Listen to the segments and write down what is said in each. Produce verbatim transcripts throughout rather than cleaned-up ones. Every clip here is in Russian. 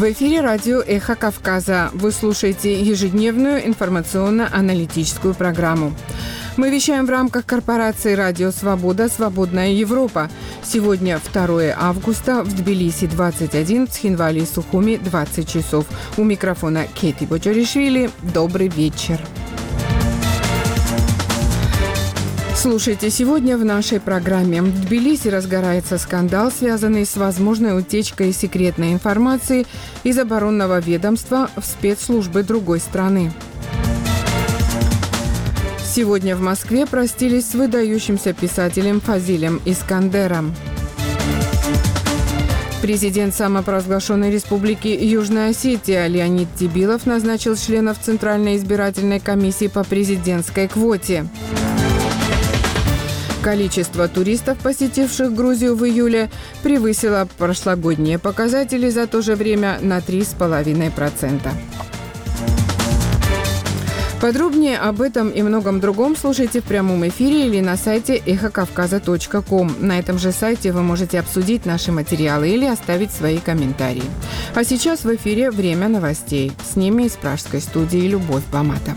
В эфире радио «Эхо Кавказа». Вы слушаете ежедневную информационно-аналитическую программу. Мы вещаем в рамках корпорации «Радио Свобода. Свободная Европа». Сегодня второе августа, в Тбилиси двадцать один, в Цхинвале и Сухуми двадцать часов. У микрофона Кети Бочаришвили. Добрый вечер. Слушайте, сегодня в нашей программе. В Тбилиси разгорается скандал, связанный с возможной утечкой секретной информации из оборонного ведомства в спецслужбы другой страны. Сегодня в Москве простились с выдающимся писателем Фазилем Искандером. Президент самопровозглашенной республики Южная Осетия Леонид Тебилов назначил членов Центральной избирательной комиссии по президентской квоте. Количество туристов, посетивших Грузию в июле, превысило прошлогодние показатели за то же время на три целых пять десятых процента. Подробнее об этом и многом другом слушайте в прямом эфире или на сайте эхо кавказа точка ком. На этом же сайте вы можете обсудить наши материалы или оставить свои комментарии. А сейчас в эфире «Время новостей». С ними из пражской студии Любовь Баматова.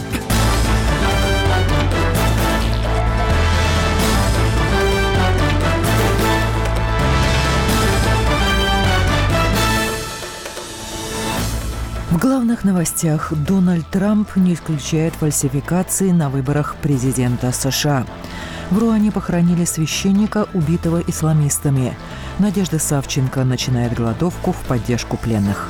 В главных новостях: Дональд Трамп не исключает фальсификации на выборах президента США. В Руане похоронили священника, убитого исламистами. Надежда Савченко начинает голодовку в поддержку пленных.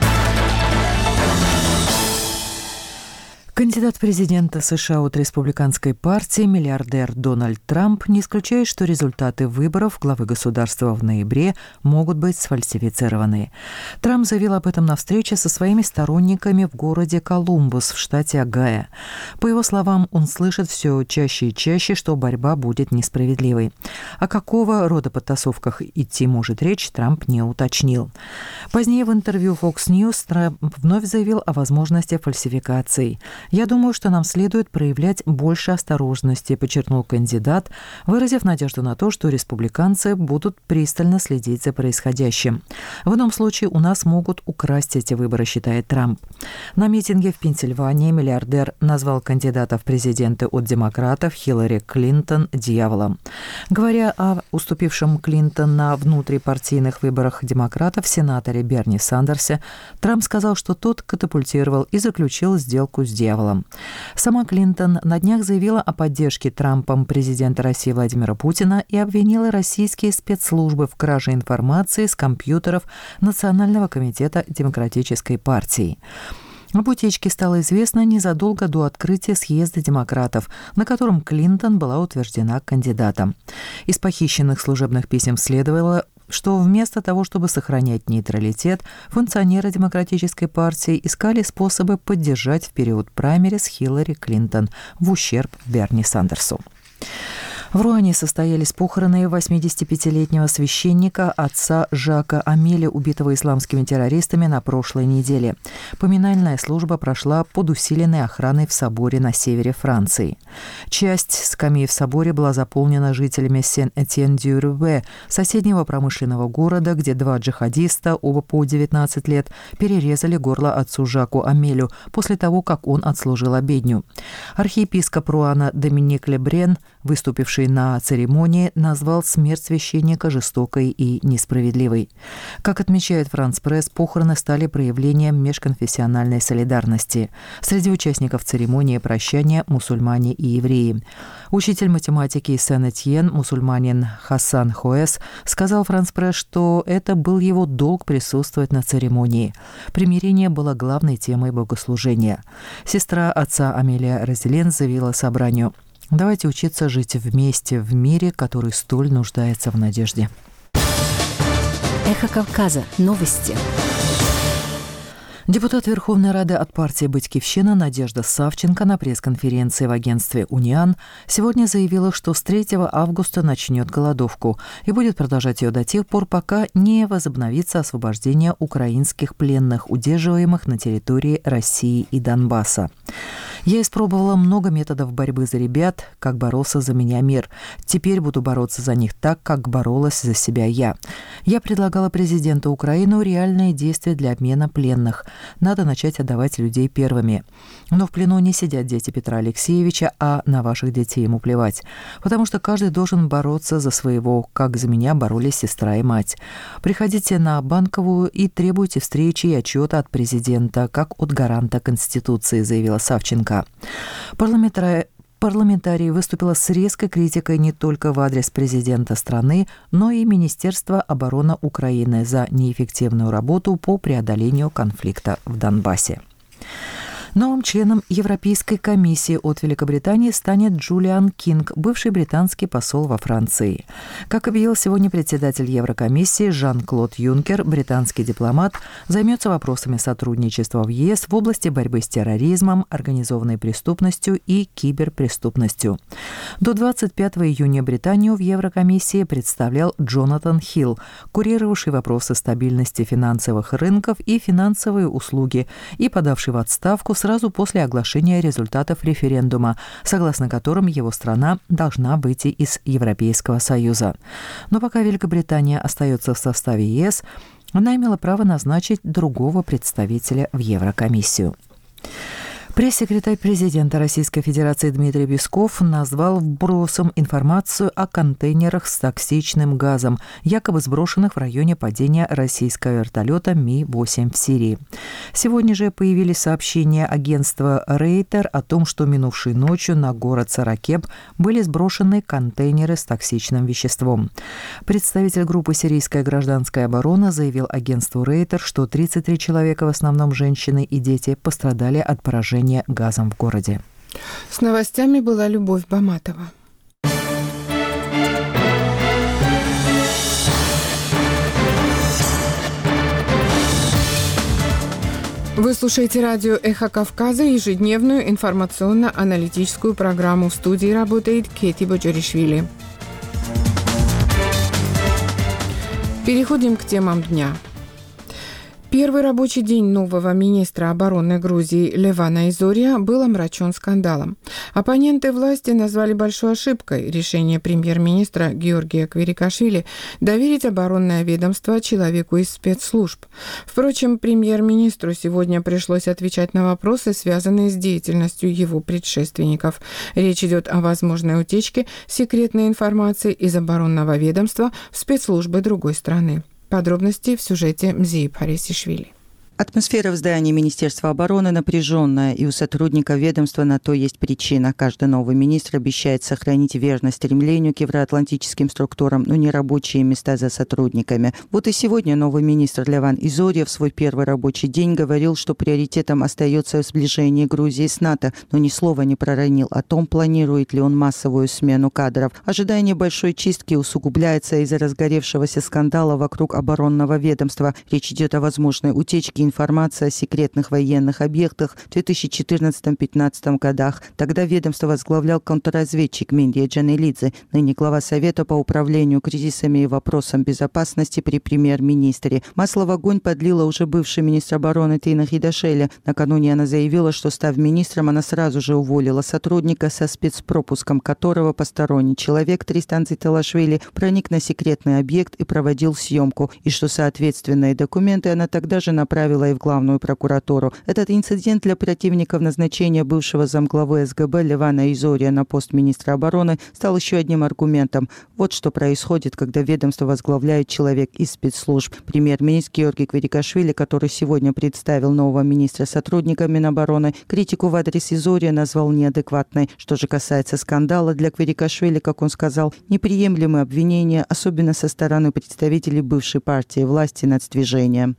Кандидат в президента США от республиканской партии, миллиардер Дональд Трамп, не исключает, что результаты выборов главы государства в ноябре могут быть сфальсифицированы. Трамп заявил об этом на встрече со своими сторонниками в городе Колумбус в штате Огайо. По его словам, он слышит все чаще и чаще, что борьба будет несправедливой. О какого рода подтасовках идти может речь, Трамп не уточнил. Позднее в интервью Fox News Трамп вновь заявил о возможности фальсификаций. «Я думаю, что нам следует проявлять больше осторожности», — подчеркнул кандидат, выразив надежду на то, что республиканцы будут пристально следить за происходящим. «В ином случае у нас могут украсть эти выборы», — считает Трамп. На митинге в Пенсильвании миллиардер назвал кандидата в президенты от демократов Хиллари Клинтон дьяволом. Говоря о уступившем Клинтон на внутрипартийных выборах демократов сенаторе Берни Сандерсе, Трамп сказал, что тот катапультировал и заключил сделку с дьяволом. Сама Клинтон на днях заявила о поддержке Трампом президента России Владимира Путина и обвинила российские спецслужбы в краже информации с компьютеров Национального комитета Демократической партии. Об утечке стало известно незадолго до открытия съезда демократов, на котором Клинтон была утверждена кандидатом. Из похищенных служебных писем следовало, что вместо того, чтобы сохранять нейтралитет, функционеры Демократической партии искали способы поддержать в период праймериз Хиллари Клинтон в ущерб Берни Сандерсу. В Руане состоялись похороны восьмидесятипятилетнего священника, отца Жака Амеля, убитого исламскими террористами на прошлой неделе. Поминальная служба прошла под усиленной охраной в соборе на севере Франции. Часть скамей в соборе была заполнена жителями Сен-Этьен-дю-Рюбе, соседнего промышленного города, где два джихадиста, оба по девятнадцать лет, перерезали горло отцу Жаку Амелю после того, как он отслужил обедню. Архиепископ Руана Доминик Лебрен, выступивший на церемонии, назвал смерть священника жестокой и несправедливой. Как отмечает Франс Пресс, похороны стали проявлением межконфессиональной солидарности. Среди участников церемонии прощания мусульмане и евреи. Учитель математики из Сен-Этьен, мусульманин Хасан Хоэс, сказал Франс Пресс, что это был его долг присутствовать на церемонии. Примирение было главной темой богослужения. Сестра отца Амелия Розелен заявила собранию: «Давайте учиться жить вместе в мире, который столь нуждается в надежде». Эхо Кавказа. Новости. Депутат Верховной Рады от партии «Батькивщина» Надежда Савченко на пресс-конференции в агентстве «Униан» сегодня заявила, что с третьего августа начнет голодовку и будет продолжать ее до тех пор, пока не возобновится освобождение украинских пленных, удерживаемых на территории России и Донбасса. Я испробовала много методов борьбы за ребят, как боролся за меня мир. Теперь буду бороться за них так, как боролась за себя я. Я предлагала президенту Украины реальные действия для обмена пленных. Надо начать отдавать людей первыми. Но в плену не сидят дети Петра Алексеевича, а на ваших детей ему плевать. Потому что каждый должен бороться за своего, как за меня боролись сестра и мать. Приходите на Банковую и требуйте встречи и отчета от президента, как от гаранта Конституции, заявила Савченко. Парламентарий Парламентарий выступила с резкой критикой не только в адрес президента страны, но и Министерства обороны Украины за неэффективную работу по преодолению конфликта в Донбассе. Новым членом Европейской комиссии от Великобритании станет Джулиан Кинг, бывший британский посол во Франции. Как объявил сегодня председатель Еврокомиссии Жан-Клод Юнкер, британский дипломат займется вопросами сотрудничества в ЕС в области борьбы с терроризмом, организованной преступностью и киберпреступностью. До двадцать пятого июня Британию в Еврокомиссии представлял Джонатан Хилл, курировавший вопросы стабильности финансовых рынков и финансовые услуги и подавший в отставку сразу после оглашения результатов референдума, согласно которым его страна должна выйти из Европейского Союза. Но пока Великобритания остается в составе ЕС, она имела право назначить другого представителя в Еврокомиссию. Пресс-секретарь президента Российской Федерации Дмитрий Песков назвал вбросом информацию о контейнерах с токсичным газом, якобы сброшенных в районе падения российского вертолета Ми восемь в Сирии. Сегодня же появились сообщения агентства Рейтер о том, что минувшей ночью на город Саракеб были сброшены контейнеры с токсичным веществом. Представитель группы «Сирийская гражданская оборона» заявил агентству Рейтер, что тридцать три человека, в основном женщины и дети, пострадали от поражения газом в городе. С новостями была Любовь Баматова. Вы слушаете радио «Эхо Кавказа», ежедневную информационно-аналитическую программу. В студии работает Кети Боджоришвили. Переходим к темам дня. Первый рабочий день нового министра обороны Грузии Левана Изория был омрачен скандалом. Оппоненты власти назвали большой ошибкой решение премьер-министра Георгия Квирикашвили доверить оборонное ведомство человеку из спецслужб. Впрочем, премьер-министру сегодня пришлось отвечать на вопросы, связанные с деятельностью его предшественников. Речь идет о возможной утечке секретной информации из оборонного ведомства в спецслужбы другой страны. Подробности в сюжете Мзии Парисишвили. Атмосфера в здании Министерства обороны напряженная, и у сотрудников ведомства на то есть причина. Каждый новый министр обещает сохранить верность стремлению к евроатлантическим структурам, но не рабочие места за сотрудниками. Вот и сегодня новый министр Леван Изория в свой первый рабочий день говорил, что приоритетом остается сближение Грузии с НАТО, но ни слова не проронил о том, планирует ли он массовую смену кадров. Ожидание большой чистки усугубляется из-за разгоревшегося скандала вокруг оборонного ведомства. Речь идет о возможной утечке информация о секретных военных объектах в две тысячи четырнадцатом — две тысячи пятнадцатом годах. Тогда ведомство возглавлял контрразведчик Миндия Джанелидзе, ныне глава Совета по управлению кризисами и вопросам безопасности при премьер-министре. Масло в огонь подлила уже бывший министр обороны Тина Хидашвили. Накануне она заявила, что, став министром, она сразу же уволила сотрудника, со спецпропуском которого посторонний человек Тристан Циталашвили проник на секретный объект и проводил съемку, и что соответственные документы она тогда же направила и в главную прокуратуру. Этот инцидент для противников назначения бывшего замглавы СГБ Левана Изория на пост министра обороны стал еще одним аргументом. Вот что происходит, когда ведомство возглавляет человек из спецслужб. Премьер-министр Георгий Квирикашвили, который сегодня представил нового министра сотрудникам Минобороны, критику в адрес Изория назвал неадекватной. Что же касается скандала, для Квирикашвили, как он сказал, неприемлемы обвинения, особенно со стороны представителей бывшей партии власти «Нацдвижения».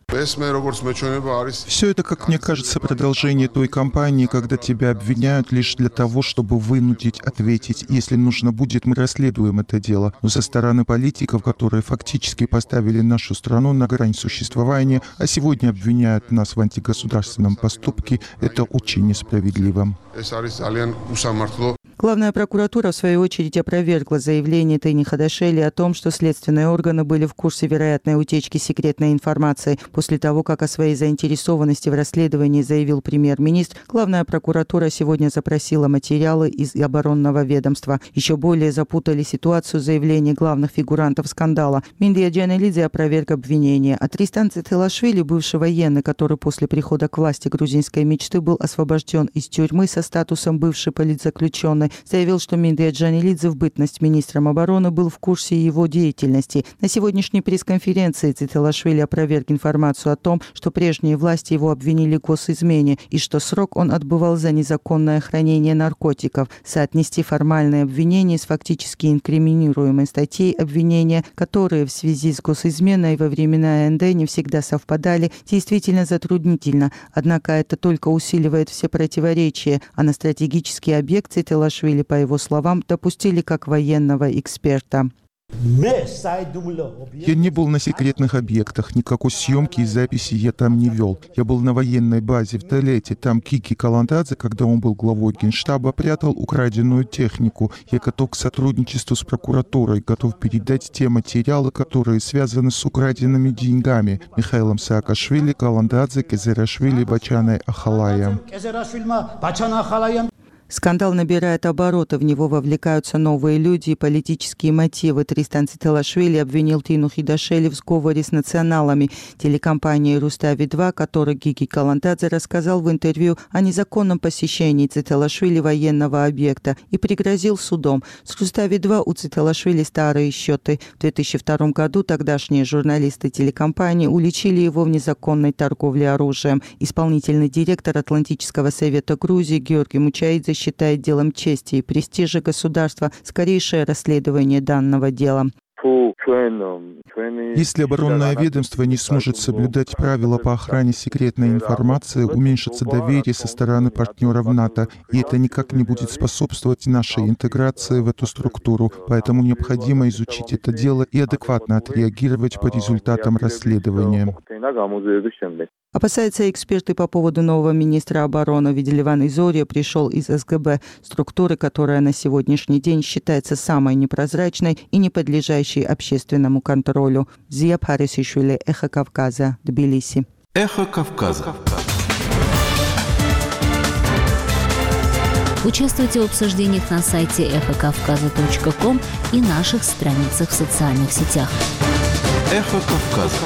Все это, как мне кажется, продолжение той кампании, когда тебя обвиняют лишь для того, чтобы вынудить ответить. Если нужно будет, мы расследуем это дело. Но со стороны политиков, которые фактически поставили нашу страну на грань существования, а сегодня обвиняют нас в антигосударственном поступке, это очень несправедливо. Главная прокуратура, в свою очередь, опровергла заявление Тени Хадашели о том, что следственные органы были в курсе вероятной утечки секретной информации. После того, как о своей заинтересованности в расследовании заявил премьер-министр, главная прокуратура сегодня запросила материалы из оборонного ведомства. Еще более запутали ситуацию заявления главных фигурантов скандала. Миндия Джанелидзе опроверг обвинения. А Тристан Цитилашвили, бывший военный, который после прихода к власти грузинской мечты был освобожден из тюрьмы со статусом бывший политзаключенный, заявил, что Миндия Джанелидзе в бытность министром обороны был в курсе его деятельности. На сегодняшней пресс-конференции Цитилашвили опроверг информацию о том, что прежние власти его обвинили в госизмене и что срок он отбывал за незаконное хранение наркотиков. Соотнести формальные обвинения с фактически инкриминируемой статьей обвинения, которые в связи с госизменой во времена эн дэ не всегда совпадали, действительно затруднительно. Однако это только усиливает все противоречия, а на стратегический объект Цитилашвили, по его словам, допустили как военного эксперта. Я не был на секретных объектах, никакой съемки и записи я там не вел. Я был на военной базе в Талете, там Кики Калантадзе, когда он был главой Генштаба, прятал украденную технику. Я готов к сотрудничеству с прокуратурой, готов передать те материалы, которые связаны с украденными деньгами. Михаилом Саакашвили, Калантадзе, Кезерашвили, Бачаной Ахалаем. Скандал набирает обороты, в него вовлекаются новые люди и политические мотивы. Тристан Цитилашвили обвинил Тину Хидашели в сговоре с националами. Телекомпании «Рустави-два», которой Гиги Калантадзе рассказал в интервью о незаконном посещении Цитилашвили военного объекта и пригрозил судом. С «Рустави-два» у Цитилашвили старые счеты. В две тысячи втором году тогдашние журналисты телекомпании уличили его в незаконной торговле оружием. Исполнительный директор Атлантического совета Грузии Георгий Мучаидзе считает делом чести и престижа государства скорейшее расследование данного дела. Если оборонное ведомство не сможет соблюдать правила по охране секретной информации, уменьшится доверие со стороны партнеров НАТО, и это никак не будет способствовать нашей интеграции в эту структуру. Поэтому необходимо изучить это дело и адекватно отреагировать по результатам расследования. Опасаются эксперты по поводу нового министра обороны. Виделиван Изория пришел из эс гэ бэ, структуры, которая на сегодняшний день считается самой непрозрачной и не подлежащей общественному контролю. Зия Парисишвили, Эхо Кавказа, Тбилиси. Эхо Кавказа. Участвуйте в обсуждениях на сайте эхо кавказа точка ком и наших страницах в социальных сетях. Эхо Кавказа.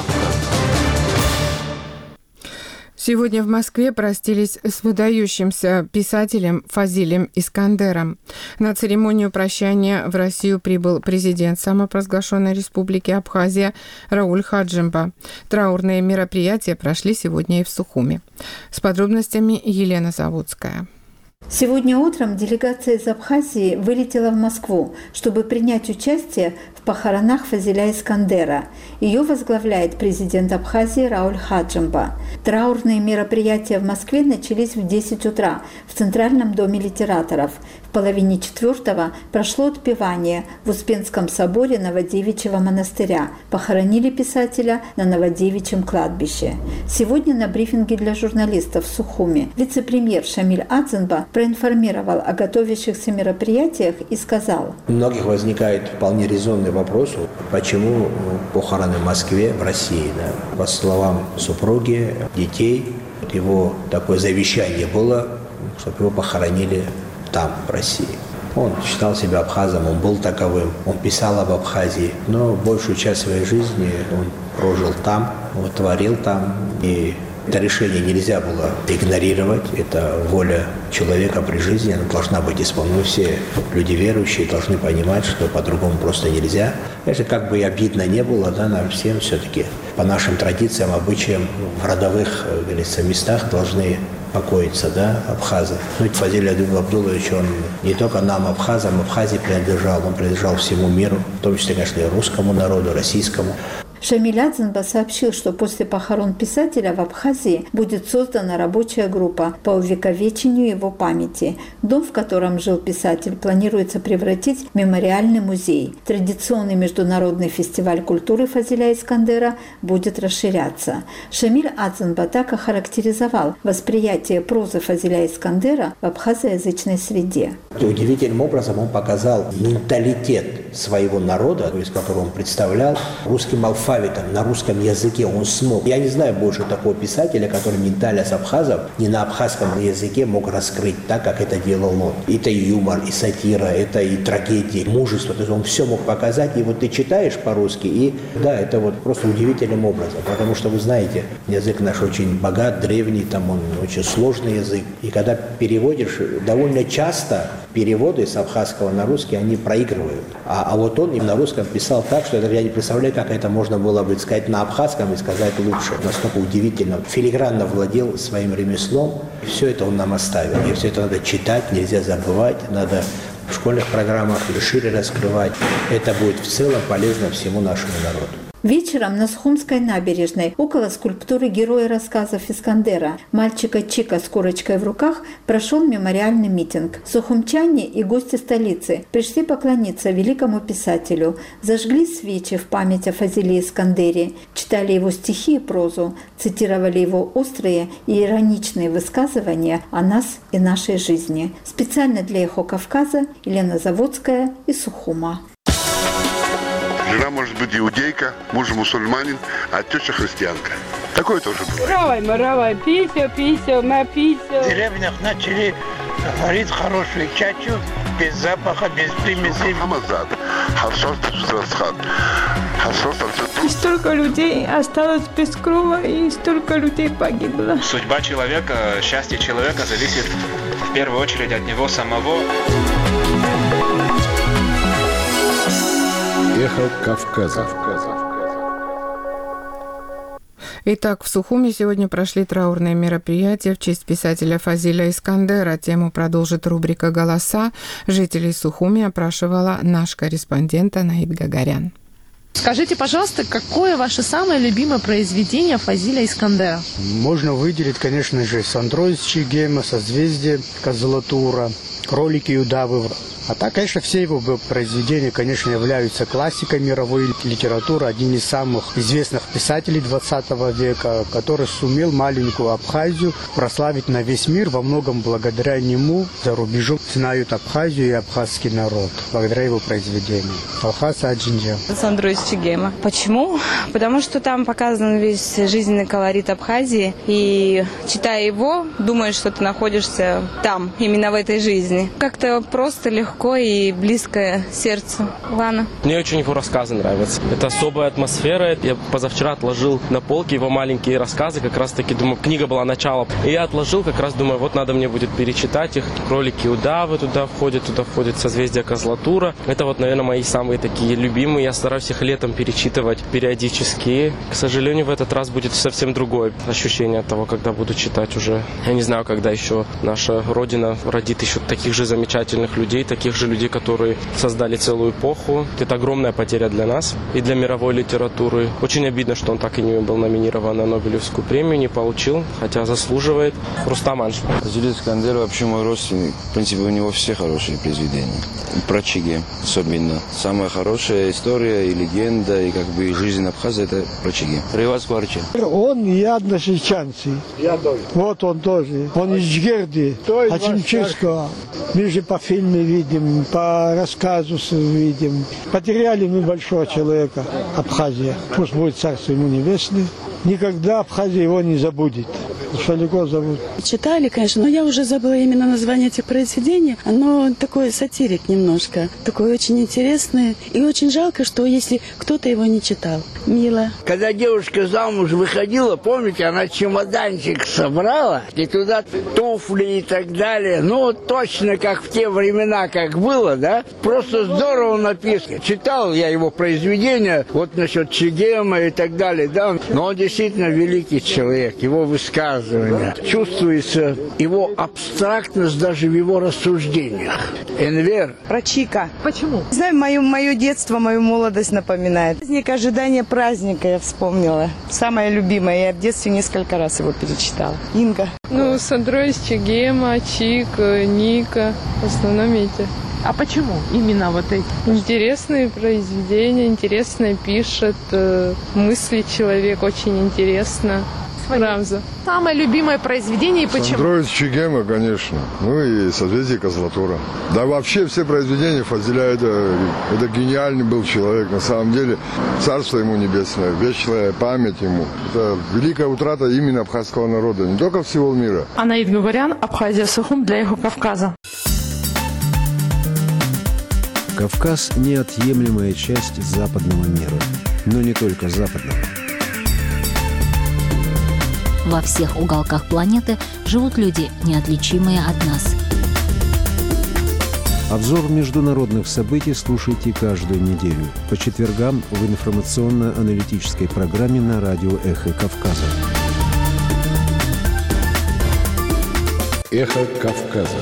Сегодня в Москве простились с выдающимся писателем Фазилем Искандером. На церемонию прощания в Россию прибыл президент самопровозглашенной республики Абхазия Рауль Хаджимба. Траурные мероприятия прошли сегодня и в Сухуми. С подробностями Елена Заводская. Сегодня утром делегация из Абхазии вылетела в Москву, чтобы принять участие в похоронах Фазиля Искандера. Ее возглавляет президент Абхазии Рауль Хаджимба. Траурные мероприятия в Москве начались в десять утра в Центральном доме литераторов. В половине четвертого прошло отпевание в Успенском соборе Новодевичьего монастыря. Похоронили писателя на Новодевичьем кладбище. Сегодня на брифинге для журналистов в Сухуми вице-премьер Шамиль Адзенба проинформировал о готовящихся мероприятиях и сказал: У многих возникает вполне резонный вопрос, почему похороны в Москве, в России. Да? По словам супруги, детей, его такое завещание было, чтобы его похоронили там, в России. Он считал себя абхазом, он был таковым, он писал об Абхазии, но большую часть своей жизни он прожил там, он творил там, и это решение нельзя было игнорировать, это воля человека при жизни, она должна быть исполнена. Все люди верующие должны понимать, что по-другому просто нельзя. Это как бы и обидно не было, да, нам всем все-таки по нашим традициям, обычаям в родовых, как говорится, местах должны покоиться, да, абхазы. Ну, Фазиль Абдуллович, он не только нам, абхазам, Абхазии принадлежал, он принадлежал всему миру, в том числе, конечно, и русскому народу, российскому. Шамиль Адзанба сообщил, что после похорон писателя в Абхазии будет создана рабочая группа по увековечению его памяти. Дом, в котором жил писатель, планируется превратить в мемориальный музей. Традиционный международный фестиваль культуры Фазиля Искандера будет расширяться. Шамиль Адзанба так охарактеризовал восприятие прозы Фазиля Искандера в абхазоязычной среде. Удивительным образом он показал менталитет своего народа, то есть которого он представлял, русским алфавитом, на русском языке он смог. Я не знаю больше такого писателя, который ментальность абхазов не на абхазском языке мог раскрыть так, как это делал он. Это и юмор, и сатира, это и трагедия, и мужество. То есть он все мог показать, и вот ты читаешь по-русски, и да, это вот просто удивительным образом, потому что вы знаете, язык наш очень богат, древний, там он очень сложный язык, и когда переводишь, довольно часто переводы с абхазского на русский, они проигрывают. А, а вот он им на русском писал так, что это, я не представляю, как это можно было бы сказать на абхазском и сказать лучше. Настолько удивительно. Филигранно владел своим ремеслом. И все это он нам оставил. И все это надо читать, нельзя забывать, надо в школьных программах шире раскрывать. Это будет в целом полезно всему нашему народу. Вечером на Сухумской набережной, около скульптуры героя рассказов Искандера, мальчика Чика с курочкой в руках, прошел мемориальный митинг. Сухумчане и гости столицы пришли поклониться великому писателю, зажгли свечи в память о Фазиле Искандере, читали его стихи и прозу, цитировали его острые и ироничные высказывания о нас и нашей жизни. Специально для «Эхо Кавказа» Елена Заводская из Сухума. Жена может быть иудейка, муж мусульманин, а теща христианка. Такое тоже бывает. Равай, маравай, пися, пися, на пися. В деревнях начали варить хорошую чачу, без запаха, без примесей. И столько людей осталось без крова, и столько людей погибло. Судьба человека, счастье человека зависит в первую очередь от него самого. Эхо Кавказа. Итак, в Сухуме сегодня прошли траурные мероприятия в честь писателя Фазиля Искандера. Тему продолжит рубрика «Голоса». Жителей Сухуми опрашивала наш корреспондент Анаид Гагарян. Скажите, пожалуйста, какое ваше самое любимое произведение Фазиля Искандера? Можно выделить, конечно же, «Сандро из Чегема», «Созвездие Козлатура», «Кролики и удавы». А так, конечно, все его произведения, конечно, являются классикой мировой литературы. Один из самых известных писателей двадцатого века, который сумел маленькую Абхазию прославить на весь мир. Во многом благодаря нему за рубежом знают Абхазию и абхазский народ, благодаря его произведениям. Алхас Аджинджа. Сандро из Чегема. Почему? Потому что там показан весь жизненный колорит Абхазии. И читая его, думаешь, что ты находишься там, именно в этой жизни. Как-то просто легко. Легко и близкое сердцу. Лана. Мне очень его рассказы нравятся. Это особая атмосфера. Я позавчера отложил на полке его маленькие рассказы. Как раз таки, думаю, книга была начало. И я отложил, как раз думаю, вот надо мне будет перечитать их. Кролики и удавы туда входят, туда входит «Созвездие Козлатура». Это вот, наверное, мои самые такие любимые. Я стараюсь их летом перечитывать периодически. К сожалению, в этот раз будет совсем другое ощущение от того, когда буду читать уже. Я не знаю, когда еще наша Родина родит еще таких же замечательных людей, таких же людей, которые создали целую эпоху. Это огромная потеря для нас и для мировой литературы. Очень обидно, что он так и не был номинирован на Нобелевскую премию, не получил, хотя заслуживает. Рустам Анш. Фазиль Искандер вообще мой родственник. В принципе, у него все хорошие произведения. Про Чеге особенно. Самая хорошая история и легенда, и как бы жизнь Абхазии — это про Чеге. Реваз Кварча. Он и односельчанцы. Я тоже. Вот он тоже. Он из Джгерди, Ачимчирского. Мы же по фильму видим, по рассказу видим. Потеряли мы большого человека, Абхазия. Пусть будет царство ему небесное. Никогда Абхазия его не забудет. Шалико зовут. Читали, конечно, но я уже забыла именно название этих произведений. Оно такой сатирик немножко. Такой очень интересный. И очень жалко, что если кто-то его не читал. Мило. Когда девушка замуж выходила, помните, она чемоданчик собрала, и туда туфли и так далее. Ну, точно как в те времена, как было, да? Просто здорово написано. Читал я его произведения, вот насчет Чегема и так далее, да? Но он действительно великий человек, его высказывания. высказывания. Чувствуется его абстрактность даже в его рассуждениях. Энвер. Про Чика. Почему? Не знаю, мое, мое детство, мою молодость напоминает. Праздник ожидания праздника я вспомнила. Самое любимое. Я в детстве несколько раз его перечитала. Инга. Ну, Сандройс, Чегема, Чик, Ника. В основном эти. А почему именно вот эти? Интересные произведения, интересно пишет, э, мысли человек очень интересно. Рамза. Самое любимое произведение и почему? Сандройс, Чегема, конечно. Ну и «Созвездие Козлатура». Да вообще все произведения Фазиля, это, это гениальный был человек. На самом деле, царство ему небесное, вечная память ему. Это великая утрата именно абхазского народа, не только всего мира. Анаид Гугарян, Абхазия Сухум для Эхо Кавказа. Кавказ – неотъемлемая часть западного мира, но не только западного. Во всех уголках планеты живут люди, неотличимые от нас. Обзор международных событий слушайте каждую неделю по четвергам в информационно-аналитической программе на радио «Эхо Кавказа». «Эхо Кавказа».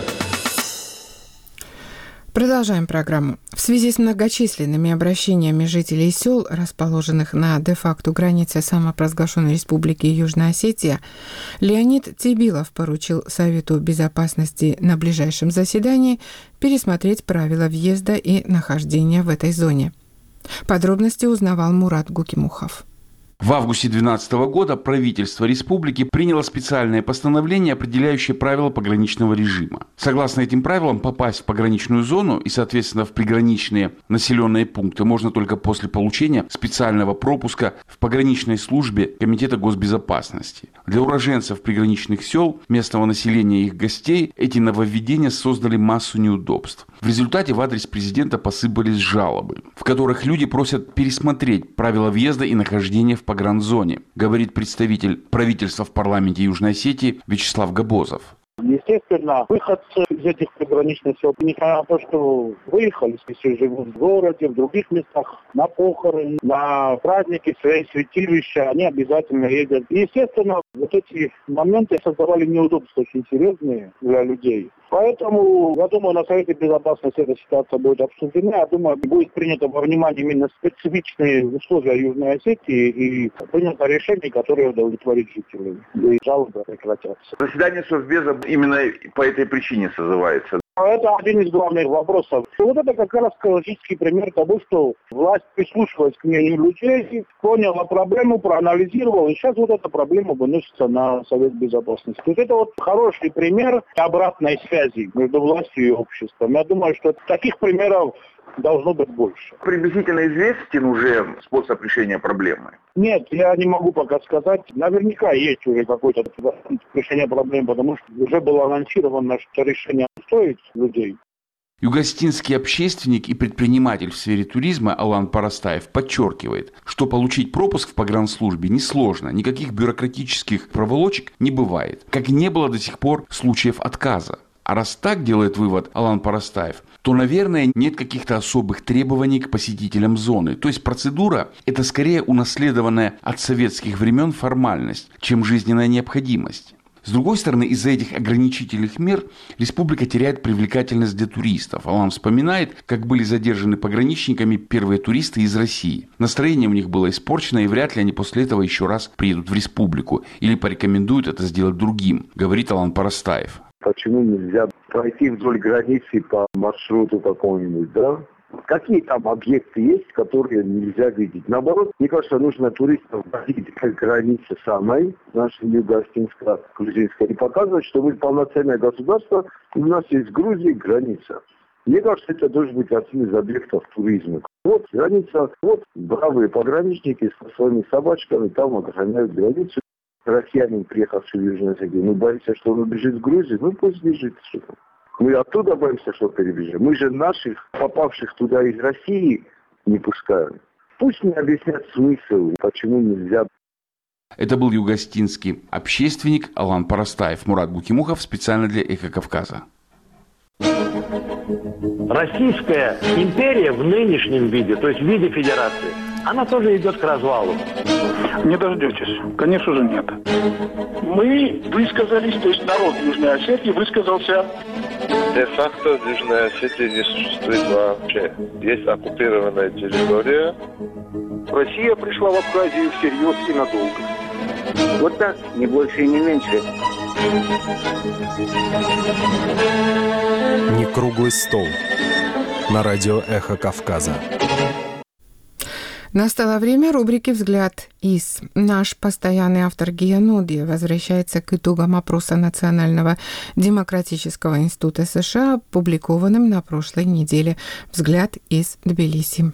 Продолжаем программу. В связи с многочисленными обращениями жителей сел, расположенных на де-факто границе самопровозглашенной республики Южная Осетия, Леонид Тебилов поручил Совету Безопасности на ближайшем заседании пересмотреть правила въезда и нахождения в этой зоне. Подробности узнавал Мурат Гукимухов. В августе две тысячи двенадцатого года правительство республики приняло специальное постановление, определяющее правила пограничного режима. Согласно этим правилам, попасть в пограничную зону и, соответственно, в приграничные населенные пункты можно только после получения специального пропуска в пограничной службе Комитета госбезопасности. Для уроженцев приграничных сел, местного населения и их гостей эти нововведения создали массу неудобств. В результате в адрес президента посыпались жалобы, в которых люди просят пересмотреть правила въезда и нахождения в погранзоне, говорит представитель правительства в парламенте Южной Осетии Вячеслав Габозов. Естественно, выходцы из этих приграничных сел, несмотря на то, что выехали, если живут в городе, в других местах, на похороны, на праздники, свои святилища, они обязательно едут. И, естественно, вот эти моменты создавали неудобства очень серьезные для людей. Поэтому, я думаю, на Совете Безопасности эта ситуация будет обсуждена. Я думаю, будет принято во внимание именно специфичные условия Южной Осетии и принято решение, которое удовлетворит жителей. И жалобы прекратятся. Заседание Совбеза именно по этой причине созывается. Это один из главных вопросов. И вот это как раз классический пример того, что власть прислушалась к мнению людей, поняла проблему, проанализировала, и сейчас вот эта проблема выносится на Совет Безопасности. Вот это вот хороший пример обратной связи между властью и обществом. Я думаю, что таких примеров должно быть больше. Приблизительно известен уже способ решения проблемы? Нет, я не могу пока сказать. Наверняка есть уже какой-то решение проблем, потому что уже было анонсировано, что решение стоит людей. Югостинский общественник и предприниматель в сфере туризма Алан Парастаев подчеркивает, что получить пропуск в погранслужбе несложно, никаких бюрократических проволочек не бывает, как и не было до сих пор случаев отказа. А раз так, делает вывод Алан Парастаев, то, наверное, нет каких-то особых требований к посетителям зоны. То есть процедура – это скорее унаследованная от советских времен формальность, чем жизненная необходимость. С другой стороны, из-за этих ограничительных мер республика теряет привлекательность для туристов. Алан вспоминает, как были задержаны пограничниками первые туристы из России. Настроение у них было испорчено, и вряд ли они после этого еще раз приедут в республику или порекомендуют это сделать другим, говорит Алан Парастаев. Почему нельзя пройти вдоль границы по маршруту какому-нибудь, да? Какие там объекты есть, которые нельзя видеть? Наоборот, мне кажется, нужно туристов водить к границе самой, нашей юго-осетинско-грузинской, и показывать, что мы полноценное государство, у нас есть Грузия, граница. Мне кажется, это должен быть один из объектов туризма. Вот граница, вот бравые пограничники со своими собачками там охраняют границу. Россиянин, приехавший в Южную Осетию, мы боимся, что он убежит в Грузию, ну пусть бежит. Что-то. Мы оттуда боимся, что перебежим. Мы же наших, попавших туда из России, не пускаем. Пусть мне объяснят смысл, почему нельзя. Это был югостинский общественник Алан Парастаев. Мурат Гукимухов специально для Эхо Кавказа. Российская империя в нынешнем виде, то есть в виде федерации, она тоже идет к развалу. Не дождетесь. Конечно же, нет. Мы высказались, то есть народ Южной Осетии высказался. Де-факто в Южной Осетии не существует вообще. Есть оккупированная территория. Россия пришла в Абхазию всерьез и надолго. Вот так, не больше и не меньше. Не круглый стол. На радио «Эхо Кавказа». Настало время рубрики «Взгляд из». Наш постоянный автор Гия Ноди возвращается к итогам опроса Национального демократического института США, опубликованным на прошлой неделе. «Взгляд из Тбилиси».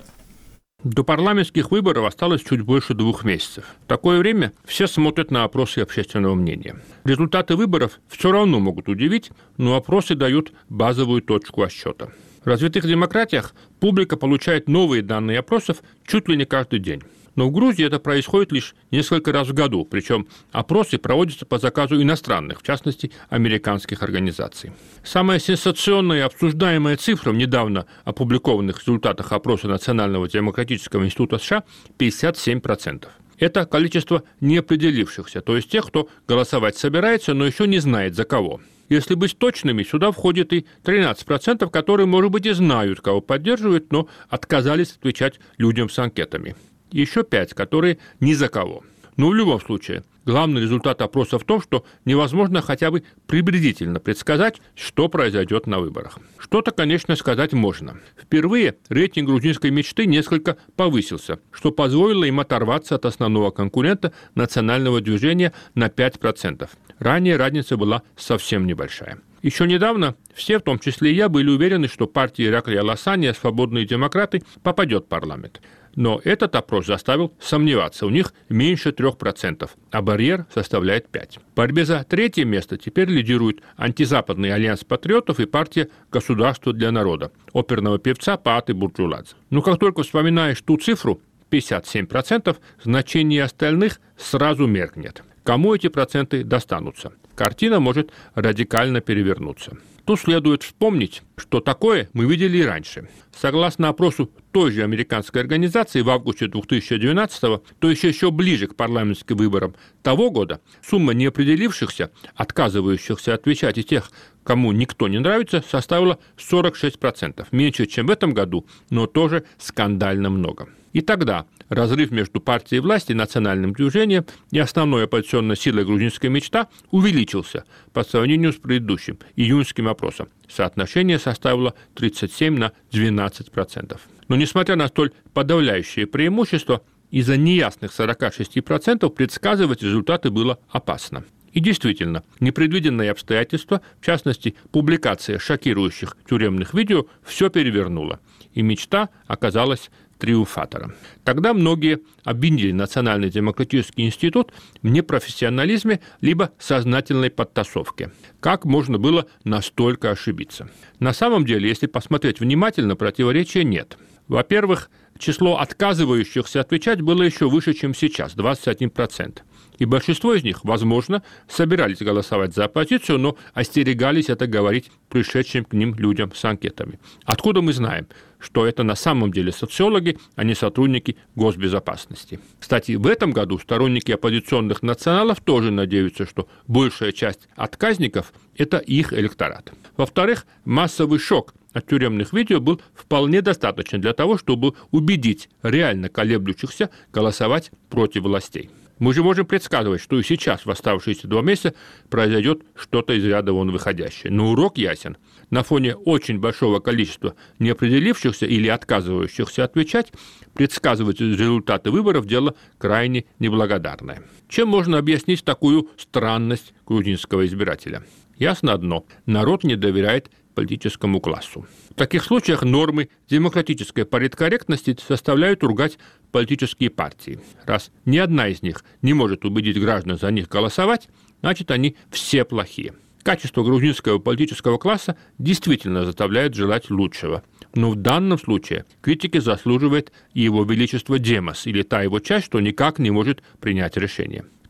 До парламентских выборов осталось чуть больше двух месяцев. В такое время все смотрят на опросы общественного мнения. Результаты выборов все равно могут удивить, но опросы дают базовую точку отсчета. В развитых демократиях публика получает новые данные опросов чуть ли не каждый день. Но в Грузии это происходит лишь несколько раз в году, причем опросы проводятся по заказу иностранных, в частности, американских организаций. Самая сенсационная и обсуждаемая цифра в недавно опубликованных результатах опроса Национального демократического института США – пятьдесят семь процентов. Это количество неопределившихся, то есть тех, кто голосовать собирается, но еще не знает за кого. Если быть точными, сюда входит и тринадцать процентов, которые, может быть, и знают, кого поддерживают, но отказались отвечать людям с анкетами. Еще пять, которые ни за кого. Но в любом случае, главный результат опроса в том, что невозможно хотя бы приблизительно предсказать, что произойдет на выборах. Что-то, конечно, сказать можно. Впервые рейтинг грузинской мечты несколько повысился, что позволило им оторваться от основного конкурента национального движения на пять процентов. Ранее разница была совсем небольшая. Еще недавно все, в том числе и я, были уверены, что партия Ираклия Аласания «Свободные демократы» попадет в парламент. Но этот опрос заставил сомневаться. У них меньше трех процентов, а барьер составляет пять процентов. В борьбе за третье место теперь лидирует антизападный альянс патриотов и партия «Государство для народа» оперного певца Пааты Бурджуладзе. Но как только вспоминаешь ту цифру, пятьдесят семь процентов, значение остальных сразу меркнет. Кому эти проценты достанутся? Картина может радикально перевернуться. Тут следует вспомнить, что такое мы видели и раньше. Согласно опросу той же американской организации в августе две тысячи двенадцатого, то есть еще ближе к парламентским выборам того года, сумма неопределившихся, отказывающихся отвечать и тех, кому никто не нравится, составила сорок шесть процентов. Меньше, чем в этом году, но тоже скандально много. И тогда разрыв между партией власти, национальным движением и основной оппозиционной силой «Грузинская мечта» увеличился по сравнению с предыдущим июньским опросом. Соотношение составило тридцать семь на двенадцать процентов. Но несмотря на столь подавляющее преимущество, из-за неясных сорока шести процентов предсказывать результаты было опасно. И действительно, непредвиденные обстоятельства, в частности, публикация шокирующих тюремных видео, все перевернуло, и мечта оказалась триумфатором. Тогда многие обвинили Национальный демократический институт в непрофессионализме либо сознательной подтасовке. Как можно было настолько ошибиться? На самом деле, если посмотреть внимательно, противоречия нет. Во-первых, число отказывающихся отвечать было еще выше, чем сейчас – двадцать один процент. И большинство из них, возможно, собирались голосовать за оппозицию, но остерегались это говорить пришедшим к ним людям с анкетами. Откуда мы знаем, что это на самом деле социологи, а не сотрудники госбезопасности? Кстати, в этом году сторонники оппозиционных националов тоже надеются, что большая часть отказников – это их электорат. Во-вторых, массовый шок от тюремных видео был вполне достаточен для того, чтобы убедить реально колеблющихся голосовать против властей. Мы же можем предсказывать, что и сейчас в оставшиеся два месяца произойдет что-то из ряда вон выходящее. Но урок ясен. На фоне очень большого количества неопределившихся или отказывающихся отвечать, предсказывать результаты выборов – дело крайне неблагодарное. Чем можно объяснить такую странность грузинского избирателя? Ясно одно – народ не доверяет политическому классу. В таких случаях нормы демократической политкорректности составляют ругать политические партии. Раз ни одна из них не может убедить граждан за них голосовать, значит, они все плохие. Качество грузинского политического класса действительно заставляет желать лучшего. Но в данном случае критики заслуживает и его величество Демос, или та его часть, что никак не может принять решение.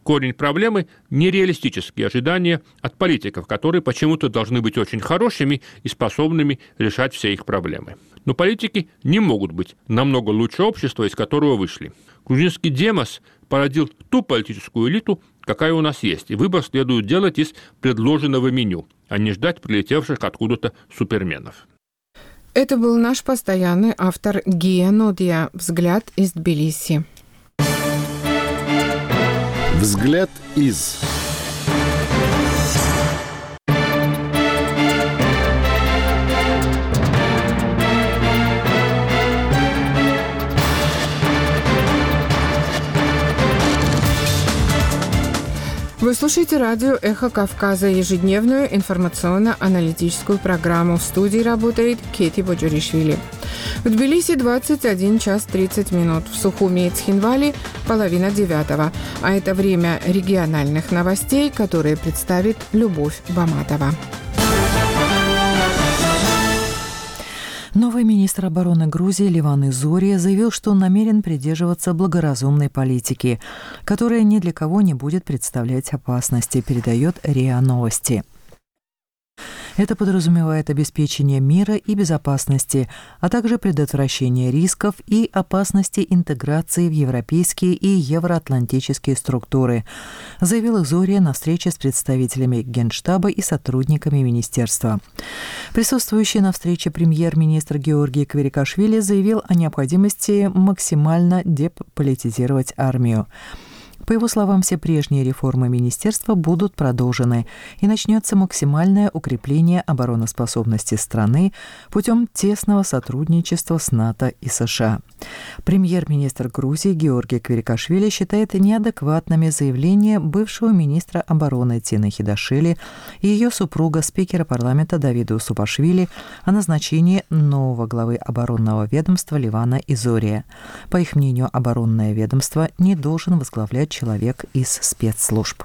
Корень проблемы – нереалистические ожидания от политиков, которые почему-то должны быть очень хорошими и способными решать все их проблемы. Но политики не могут быть намного лучше общества, из которого вышли. Грузинский демос породил ту политическую элиту, какая у нас есть, и выбор следует делать из предложенного меню, а не ждать прилетевших откуда-то суперменов. Это был наш постоянный автор Гия Нодия «Взгляд из Тбилиси». Взгляд из... Вы слушаете радио «Эхо Кавказа», ежедневную информационно-аналитическую программу. В студии работает Кети Боджоришвили. В Тбилиси двадцать один час тридцать минут. В Сухуми и Цхинвали половина девятого. А это время региональных новостей, которые представит Любовь Баматова. Новый министр обороны Грузии Ливан Изория заявил, что он намерен придерживаться благоразумной политики, которая ни для кого не будет представлять опасности, передает РИА Новости. Это подразумевает обеспечение мира и безопасности, а также предотвращение рисков и опасности интеграции в европейские и евроатлантические структуры, заявил Изория на встрече с представителями Генштаба и сотрудниками министерства. Присутствующий на встрече премьер-министр Георгий Кверикашвили заявил о необходимости максимально деполитизировать армию. По его словам, все прежние реформы министерства будут продолжены, и начнется максимальное укрепление обороноспособности страны путем тесного сотрудничества с НАТО и США. Премьер-министр Грузии Георгий Кверикашвили считает неадекватными заявления бывшего министра обороны Тины Хидашвили и ее супруга, спикера парламента Давида Усупашвили, о назначении нового главы оборонного ведомства Ливана Изория. По их мнению, оборонное ведомство не должен возглавлять человек из спецслужб.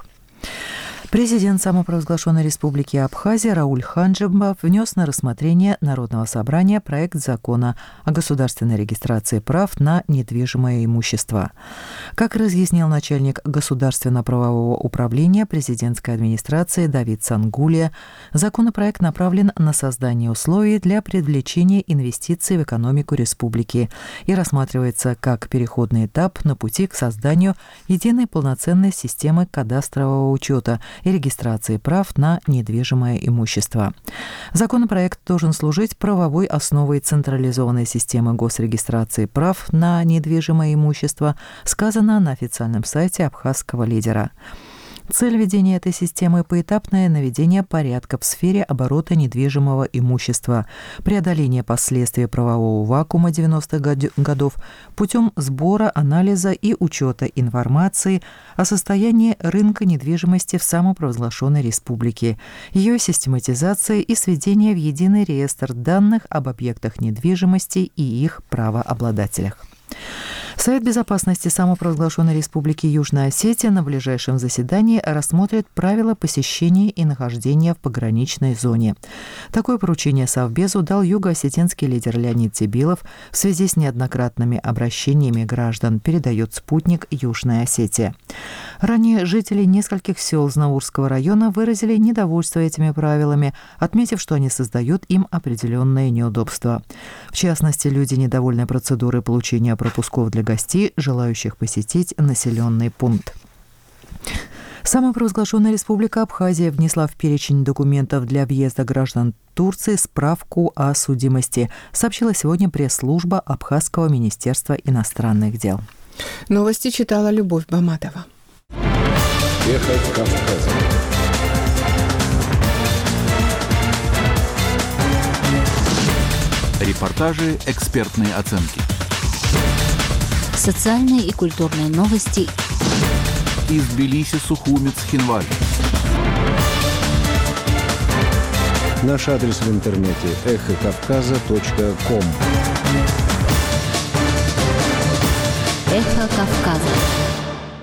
Президент самопровозглашенной республики Абхазия Рауль Ханджибов внес на рассмотрение Народного собрания проект закона о государственной регистрации прав на недвижимое имущество. Как разъяснил начальник государственно-правового управления президентской администрации Давид Сангулия, законопроект направлен на создание условий для привлечения инвестиций в экономику республики и рассматривается как переходный этап на пути к созданию единой полноценной системы кадастрового учета и регистрации прав на недвижимое имущество. Законопроект должен служить правовой основой централизованной системы госрегистрации прав на недвижимое имущество, сказано на официальном сайте абхазского лидера. Цель введения этой системы – поэтапное наведение порядка в сфере оборота недвижимого имущества, преодоление последствий правового вакуума девяностых годов путем сбора, анализа и учета информации о состоянии рынка недвижимости в самопровозглашенной республике, ее систематизация и сведение в единый реестр данных об объектах недвижимости и их правообладателях. Совет безопасности самопровозглашенной республики Южная Осетия на ближайшем заседании рассмотрит правила посещения и нахождения в пограничной зоне. Такое поручение Совбезу дал юго-осетинский лидер Леонид Цибилов в связи с неоднократными обращениями граждан, передает спутник Южная Осетия. Ранее жители нескольких сел Знаурского района выразили недовольство этими правилами, отметив, что они создают им определенные неудобства. В частности, люди недовольны процедурой получения пропусков для гостей, желающих посетить населенный пункт. Самопровозглашенная республика Абхазия внесла в перечень документов для въезда граждан Турции справку о судимости, сообщила сегодня пресс-служба Абхазского министерства иностранных дел. Новости читала Любовь Баматова. Эхо Кавказа. Репортажи, экспертные оценки. Социальные и культурные новости. Из Тбилиси, Сухуми, Цхинвали. Наш адрес в интернете эхо кавказа точка ком. Эхо Кавказа.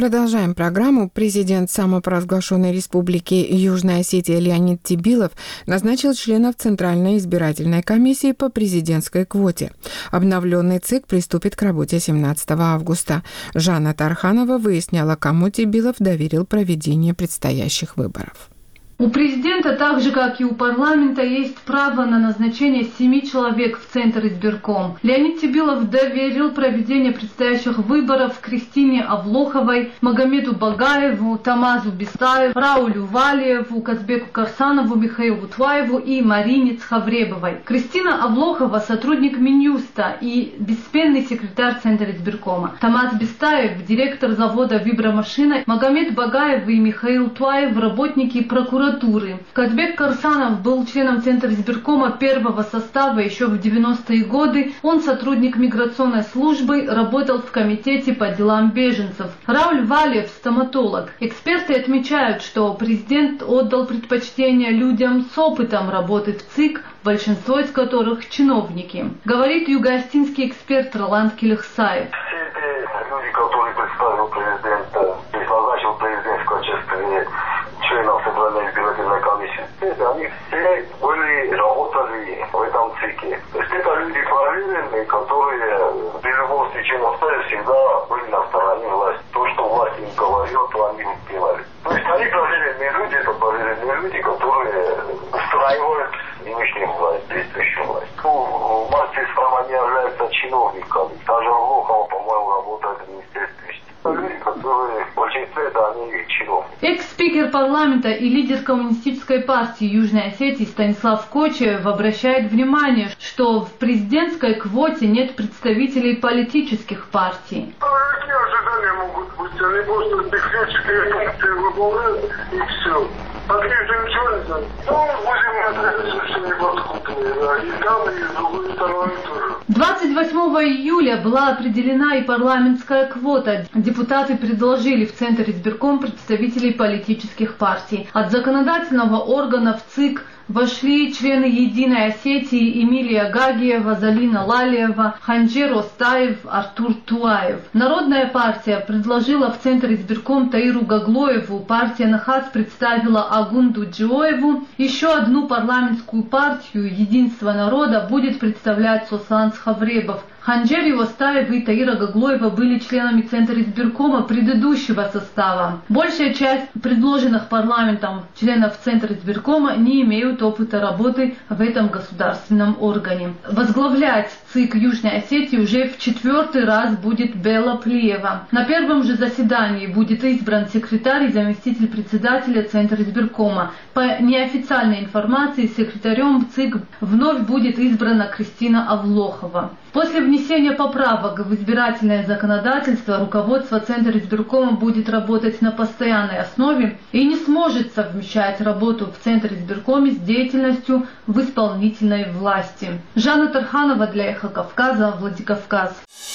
Продолжаем программу. Президент самопровозглашенной республики Южная Осетия Леонид Тибилов назначил членов Центральной избирательной комиссии по президентской квоте. Обновленный ЦИК приступит к работе семнадцатого августа. Жанна Тарханова выясняла, кому Тибилов доверил проведение предстоящих выборов. У президента, так же как и у парламента, есть право на назначение семи человек в Центр избирком. Леонид Тибилов доверил проведение предстоящих выборов Кристине Авлоховой, Магомеду Багаеву, Тамазу Бистаеву, Раулю Валиеву, Казбеку Карсанову, Михаилу Тваеву и Марине Цхавребовой. Кристина Авлохова – сотрудник Минюста и бессменный секретарь Центра избиркома. Тамаз Бистаев – директор завода «Вибромашина». Магомед Багаев и Михаил Тваев – работники прокуратуры. Казбек Карсанов был членом Центра избиркома первого состава еще в девяностые годы. Он сотрудник миграционной службы, работал в комитете по делам беженцев. Рауль Валиев – стоматолог. Эксперты отмечают, что президент отдал предпочтение людям с опытом работы в ЦИК, большинство из которых чиновники. Говорит юго-осетинский эксперт Роланд Келихсаев. Все эти люди, которые представил президента, назначил президент в качестве членов Центральной избирательной комиссии, они все были, работали в этом цикле. То есть это люди проверенные, которые при любом стечении обстоятельств всегда были на стороне власти. То, что власть им говорила, то они делали. То есть они проверенные люди, это проверенные люди, которые устраивают нынешнюю власть, действующую власть. Ну, власть сама не является чиновниками. Даже Лохова, по-моему, работает в министерстве. Люди, которые в большинстве, это они чиновники. Экс-спикер парламента и лидер коммунистической партии Южной Осетии Станислав Кочаев обращает внимание, что в президентской квоте нет представителей политических партий. Какие ожидания могут быть? Они просто технические функции выполняют и все. Такие же ничего не знают. Ну, будем надеяться, что не подкупные. Да. И там, и с другой стороны тоже. двадцать восьмого июля была определена и парламентская квота. Депутаты предложили в Центр избирком представителей политических партий. От законодательного органа в ЦИК вошли члены Единой Осетии Эмилия Гагиева, Залина Лалиева, Ханджер Остаев, Артур Туаев. Народная партия предложила в Центр избирком Таиру Гаглоеву, партия Нахас представила Агунду Джиоеву. Еще одну парламентскую партию «Единство народа» будет представлять Сосан Цхавребов. Ханджер Остаев и Таира Гаглоева были членами Центра избиркома предыдущего состава. Большая часть предложенных парламентом членов Центра избиркома не имеют опыта работы в этом государственном органе. Возглавлять ЦИК Южной Осетии уже в четвертый раз будет Бела Плиева. На первом же заседании будет избран секретарь и заместитель председателя Центра избиркома. По неофициальной информации секретарем ЦИК вновь будет избрана Кристина Авлохова. После внесения поправок в избирательное законодательство руководство Центра избиркома будет работать на постоянной основе и не сможет совмещать работу в Центре избиркоме с деятельностью в исполнительной власти. Жанна Тарханова для Эхо Кавказа, Владикавказ.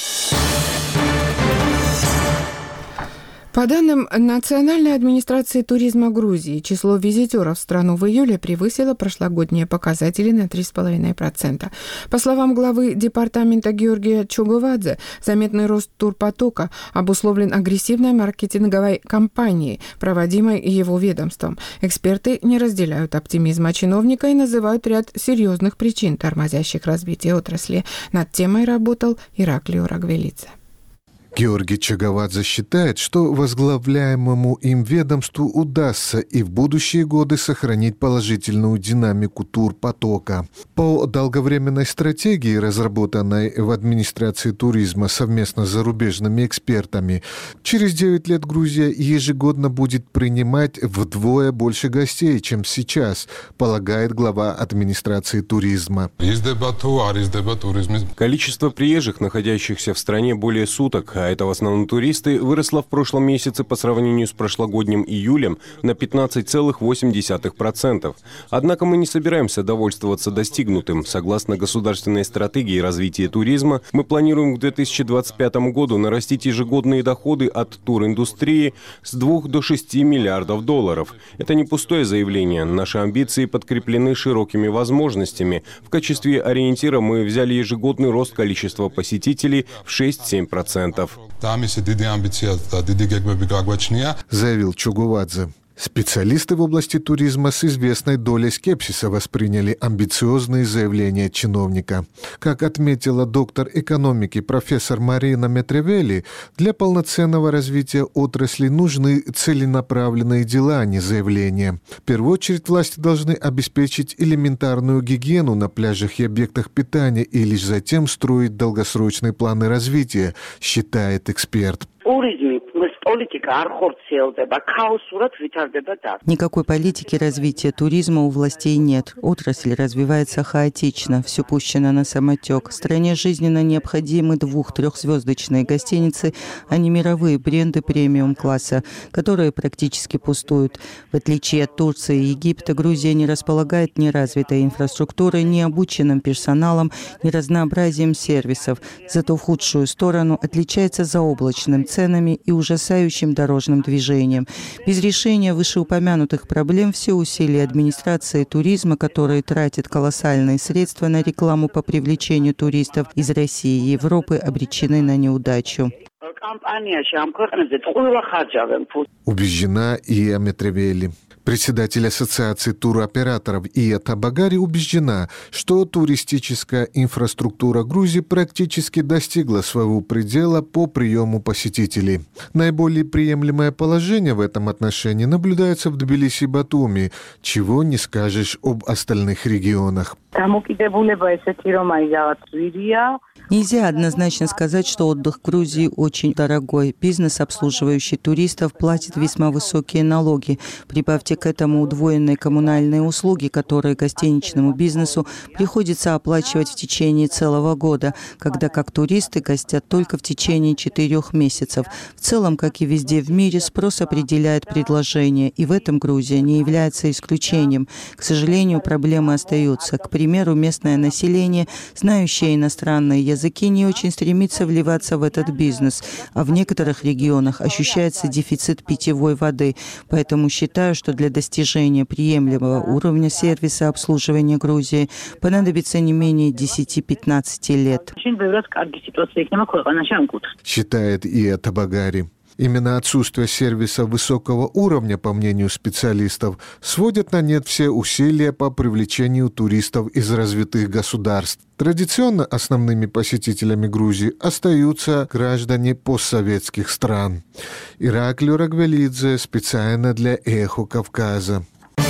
По данным Национальной администрации туризма Грузии, число визитеров в страну в июле превысило прошлогодние показатели на три целых пять десятых процента. По словам главы департамента Георгия Чуговадзе, заметный рост турпотока обусловлен агрессивной маркетинговой кампанией, проводимой его ведомством. Эксперты не разделяют оптимизма чиновника и называют ряд серьезных причин, тормозящих развитие отрасли. Над темой работал Ираклио Рагвелидзе. Георгий Чуговадзе считает, что возглавляемому им ведомству удастся и в будущие годы сохранить положительную динамику турпотока. По долговременной стратегии, разработанной в администрации туризма совместно с зарубежными экспертами, через девять лет Грузия ежегодно будет принимать вдвое больше гостей, чем сейчас, полагает глава администрации туризма. Количество приезжих, находящихся в стране более суток, а это в основном туристы, выросло в прошлом месяце по сравнению с прошлогодним июлем на пятнадцать целых восемь десятых процента. Однако мы не собираемся довольствоваться достигнутым. Согласно государственной стратегии развития туризма, мы планируем к две тысячи двадцать пятому году нарастить ежегодные доходы от туриндустрии с двух до шести миллиардов долларов. Это не пустое заявление. Наши амбиции подкреплены широкими возможностями. В качестве ориентира мы взяли ежегодный рост количества посетителей в шесть-семь процентов. выборов. Заявил Чугувадзе. Специалисты в области туризма с известной долей скепсиса восприняли амбициозные заявления чиновника. Как отметила доктор экономики профессор Марина Метревели, для полноценного развития отрасли нужны целенаправленные дела, а не заявления. В первую очередь власти должны обеспечить элементарную гигиену на пляжах и объектах питания и лишь затем строить долгосрочные планы развития, считает эксперт. Никакой политики развития туризма у властей нет. Отрасль развивается хаотично, все пущено на самотек. Стране жизненно необходимы двух-трехзвездочные гостиницы, а не мировые бренды премиум-класса, которые практически пустуют. В отличие от Турции и Египта, Грузия не располагает ни развитой инфраструктурой, ни обученным персоналом, ни разнообразием сервисов. Зато в худшую сторону отличается заоблачным ценами и ужасающим дорожным движением. Без решения вышеупомянутых проблем все усилия администрации туризма, которые тратят колоссальные средства на рекламу по привлечению туристов из России и Европы, обречены на неудачу. Убеждена Ия Метревели. Председатель Ассоциации туроператоров Ия Табагари убеждена, что туристическая инфраструктура Грузии практически достигла своего предела по приему посетителей. Наиболее приемлемое положение в этом отношении наблюдается в Тбилиси и Батуми, чего не скажешь об остальных регионах. Нельзя однозначно сказать, что отдых в Грузии очень дорогой. Бизнес, обслуживающий туристов, платит весьма высокие налоги. Прибавьте к этому удвоенные коммунальные услуги, которые гостиничному бизнесу приходится оплачивать в течение целого года, когда как туристы гостят только в течение четырех месяцев. В целом, как и везде в мире, спрос определяет предложение, и в этом Грузия не является исключением. К сожалению, проблемы остаются. К примеру, местное население, знающее иностранные языки, не очень стремится вливаться в этот бизнес, а в некоторых регионах ощущается дефицит питьевой воды. Поэтому считаю, что для достижения приемлемого уровня сервиса обслуживания Грузии понадобится не менее десяти-пятнадцати лет. Считает Ия Табагари. Именно отсутствие сервиса высокого уровня, по мнению специалистов, сводит на нет все усилия по привлечению туристов из развитых государств. Традиционно основными посетителями Грузии остаются граждане постсоветских стран. Ираклио Рагвелидзе специально для «Эхо Кавказа».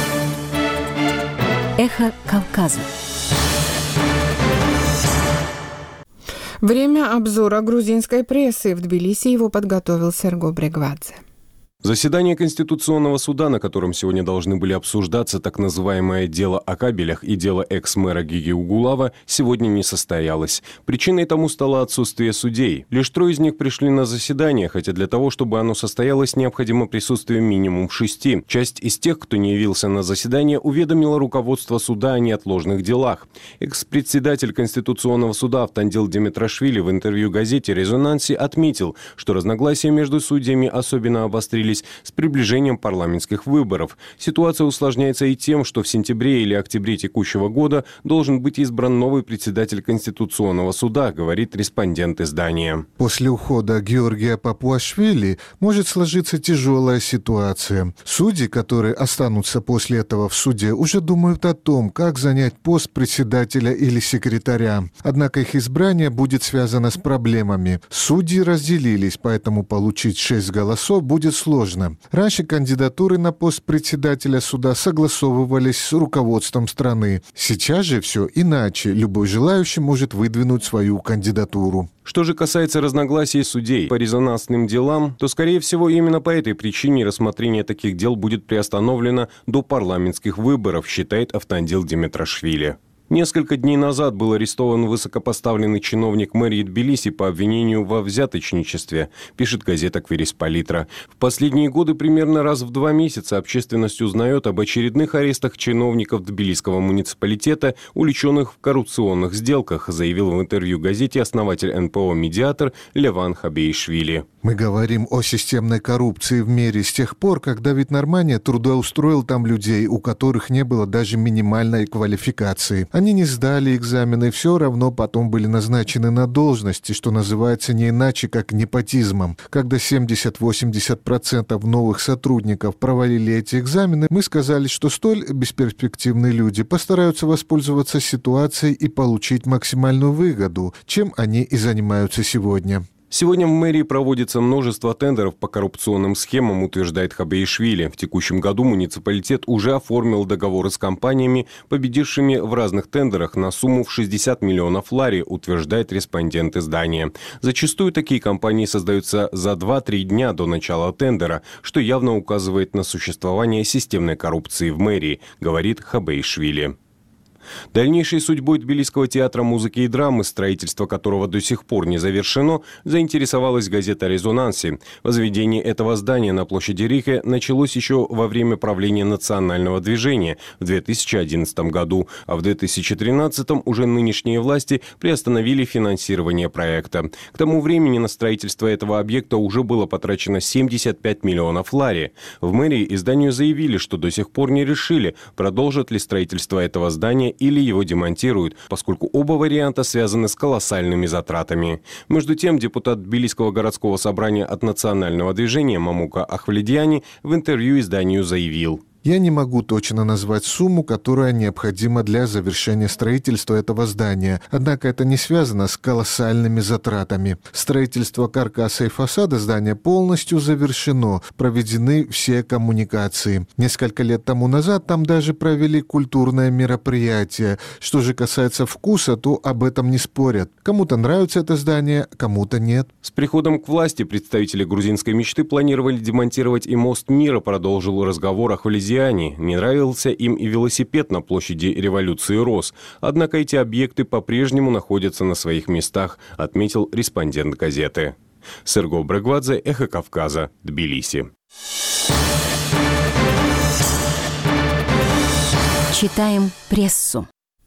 «Эхо Кавказа». Время обзора грузинской прессы. В Тбилиси его подготовил Серго Брегвадзе. Заседание Конституционного суда, на котором сегодня должны были обсуждаться так называемое дело о кабелях и дело экс-мэра Гиги Угулава, сегодня не состоялось. Причиной тому стало отсутствие судей. Лишь трое из них пришли на заседание, хотя для того, чтобы оно состоялось, необходимо присутствие минимум шести. Часть из тех, кто не явился на заседание, уведомила руководство суда о неотложных делах. Экс-председатель Конституционного суда Автандил Димитрашвили в интервью газете «Резонанси» отметил, что разногласия между судьями особенно обострились с приближением парламентских выборов. Ситуация усложняется и тем, что в сентябре или октябре текущего года должен быть избран новый председатель Конституционного суда, говорит респондент издания. После ухода Георгия Папуашвили может сложиться тяжелая ситуация. Судьи, которые останутся после этого в суде, уже думают о том, как занять пост председателя или секретаря. Однако их избрание будет связано с проблемами. Судьи разделились, поэтому получить шесть голосов будет сложно. Раньше кандидатуры на пост председателя суда согласовывались с руководством страны. Сейчас же все иначе. Любой желающий может выдвинуть свою кандидатуру. Что же касается разногласий судей по резонансным делам, то, скорее всего, именно по этой причине рассмотрение таких дел будет приостановлено до парламентских выборов, считает Автандил Димитрашвили. Несколько дней назад был арестован высокопоставленный чиновник мэрии Тбилиси по обвинению во взяточничестве, пишет газета «Квирис-Палитра». В последние годы примерно раз в два месяца общественность узнает об очередных арестах чиновников Тбилисского муниципалитета, увлеченных в коррупционных сделках, заявил в интервью газете основатель эн пэ о «Медиатор» Леван Хабеишвили. Мы говорим о системной коррупции в мире с тех пор, как Давид Нормания трудоустроил там людей, у которых не было даже минимальной квалификации. Они не сдали экзамены и все равно потом были назначены на должности, что называется не иначе, как непотизмом. Когда семьдесят-восемьдесят процентов новых сотрудников провалили эти экзамены, мы сказали, что столь бесперспективные люди постараются воспользоваться ситуацией и получить максимальную выгоду, чем они и занимаются сегодня. Сегодня в мэрии проводится множество тендеров по коррупционным схемам, утверждает Хабеишвили. В текущем году муниципалитет уже оформил договоры с компаниями, победившими в разных тендерах на сумму в шестьдесят миллионов лари, утверждает респондент издания. Зачастую такие компании создаются за два-три дня до начала тендера, что явно указывает на существование системной коррупции в мэрии, говорит Хабеишвили. Дальнейшей судьбой Тбилисского театра музыки и драмы, строительство которого до сих пор не завершено, заинтересовалась газета «Резонанси». Возведение этого здания на площади Рихе началось еще во время правления национального движения в две тысячи одиннадцатом году, а в две тысячи тринадцатом уже нынешние власти приостановили финансирование проекта. К тому времени на строительство этого объекта уже было потрачено семьдесят пять миллионов лари. В мэрии изданию заявили, что до сих пор не решили, продолжат ли строительство этого здания или его демонтируют, поскольку оба варианта связаны с колоссальными затратами. Между тем, депутат Тбилисского городского собрания от национального движения Мамука Ахвалидьяни в интервью изданию заявил: «Я не могу точно назвать сумму, которая необходима для завершения строительства этого здания, однако это не связано с колоссальными затратами. Строительство каркаса и фасада здания полностью завершено, проведены все коммуникации. Несколько лет тому назад там даже провели культурное мероприятие. Что же касается вкуса, то об этом не спорят. Кому-то нравится это здание, кому-то нет». С приходом к власти представители грузинской мечты планировали демонтировать и мост мира, продолжил разговор Ахвалидьяни. Не нравился им и велосипед на площади Революции Рос. Однако эти объекты по-прежнему находятся на своих местах, отметил респондент газеты. Серго Брегвадзе, Эхо Кавказа, Тбилиси. Читаем прессу.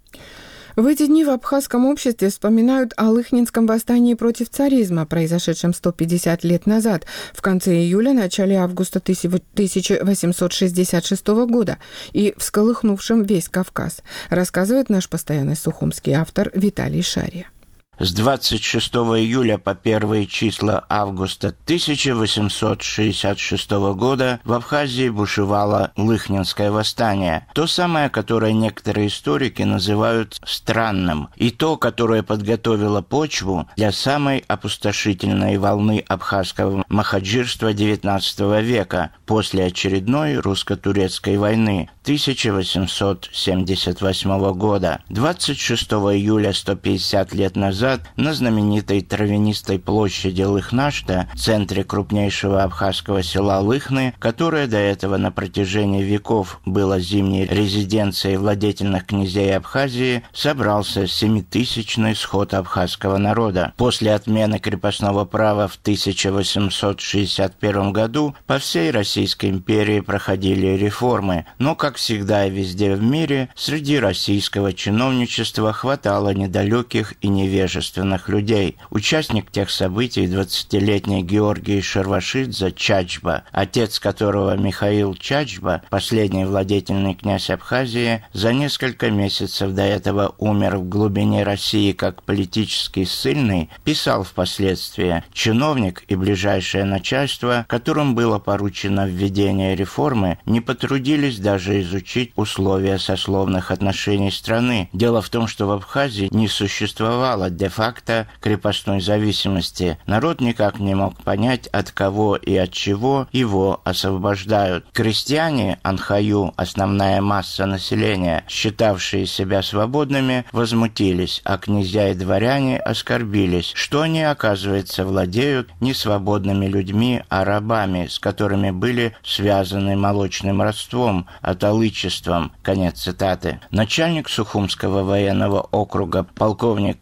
В эти дни в абхазском обществе вспоминают о Лыхнинском восстании против царизма, произошедшем сто пятьдесят лет назад, в конце июля, начале августа тысяча восемьсот шестьдесят шестого года, и всколыхнувшем весь Кавказ, рассказывает наш постоянный сухумский автор Виталий Шария. С двадцать шестого июля по первые числа августа тысяча восемьсот шестьдесят шестого года в Абхазии бушевало Лыхнинское восстание, то самое, которое некоторые историки называют странным, и то, которое подготовило почву для самой опустошительной волны абхазского махаджирства девятнадцатого века после очередной русско-турецкой войны тысяча восемьсот семьдесят восьмого года. двадцать шестого июля сто пятьдесят лет назад на знаменитой травянистой площади Лыхнашта, в центре крупнейшего абхазского села Лыхны, которое до этого на протяжении веков было зимней резиденцией владетельных князей Абхазии, собрался семитысячный сход абхазского народа. После отмены крепостного права в тысяча восемьсот шестьдесят первом году по всей Российской империи проходили реформы, но, как всегда и везде в мире, среди российского чиновничества хватало недалеких и невежественных людей. Участник тех событий, двадцатилетний Георгий Шервашидзе Чачба, отец которого Михаил Чачба, последний владетельный князь Абхазии, за несколько месяцев до этого умер в глубине России как политически ссыльный, писал впоследствии: «Чиновник и ближайшее начальство, которым было поручено введение реформы, не потрудились даже изучить условия сословных отношений страны. Дело в том, что в Абхазии не существовало де-факто крепостной зависимости. Народ никак не мог понять, от кого и от чего его освобождают. Крестьяне, Анхаю, основная масса населения, считавшие себя свободными, возмутились, а князья и дворяне оскорбились, что они, оказывается, владеют не свободными людьми, а рабами, с которыми были связаны молочным родством, аталычеством». Конец цитаты. Начальник Сухумского военного округа полковник Каньяр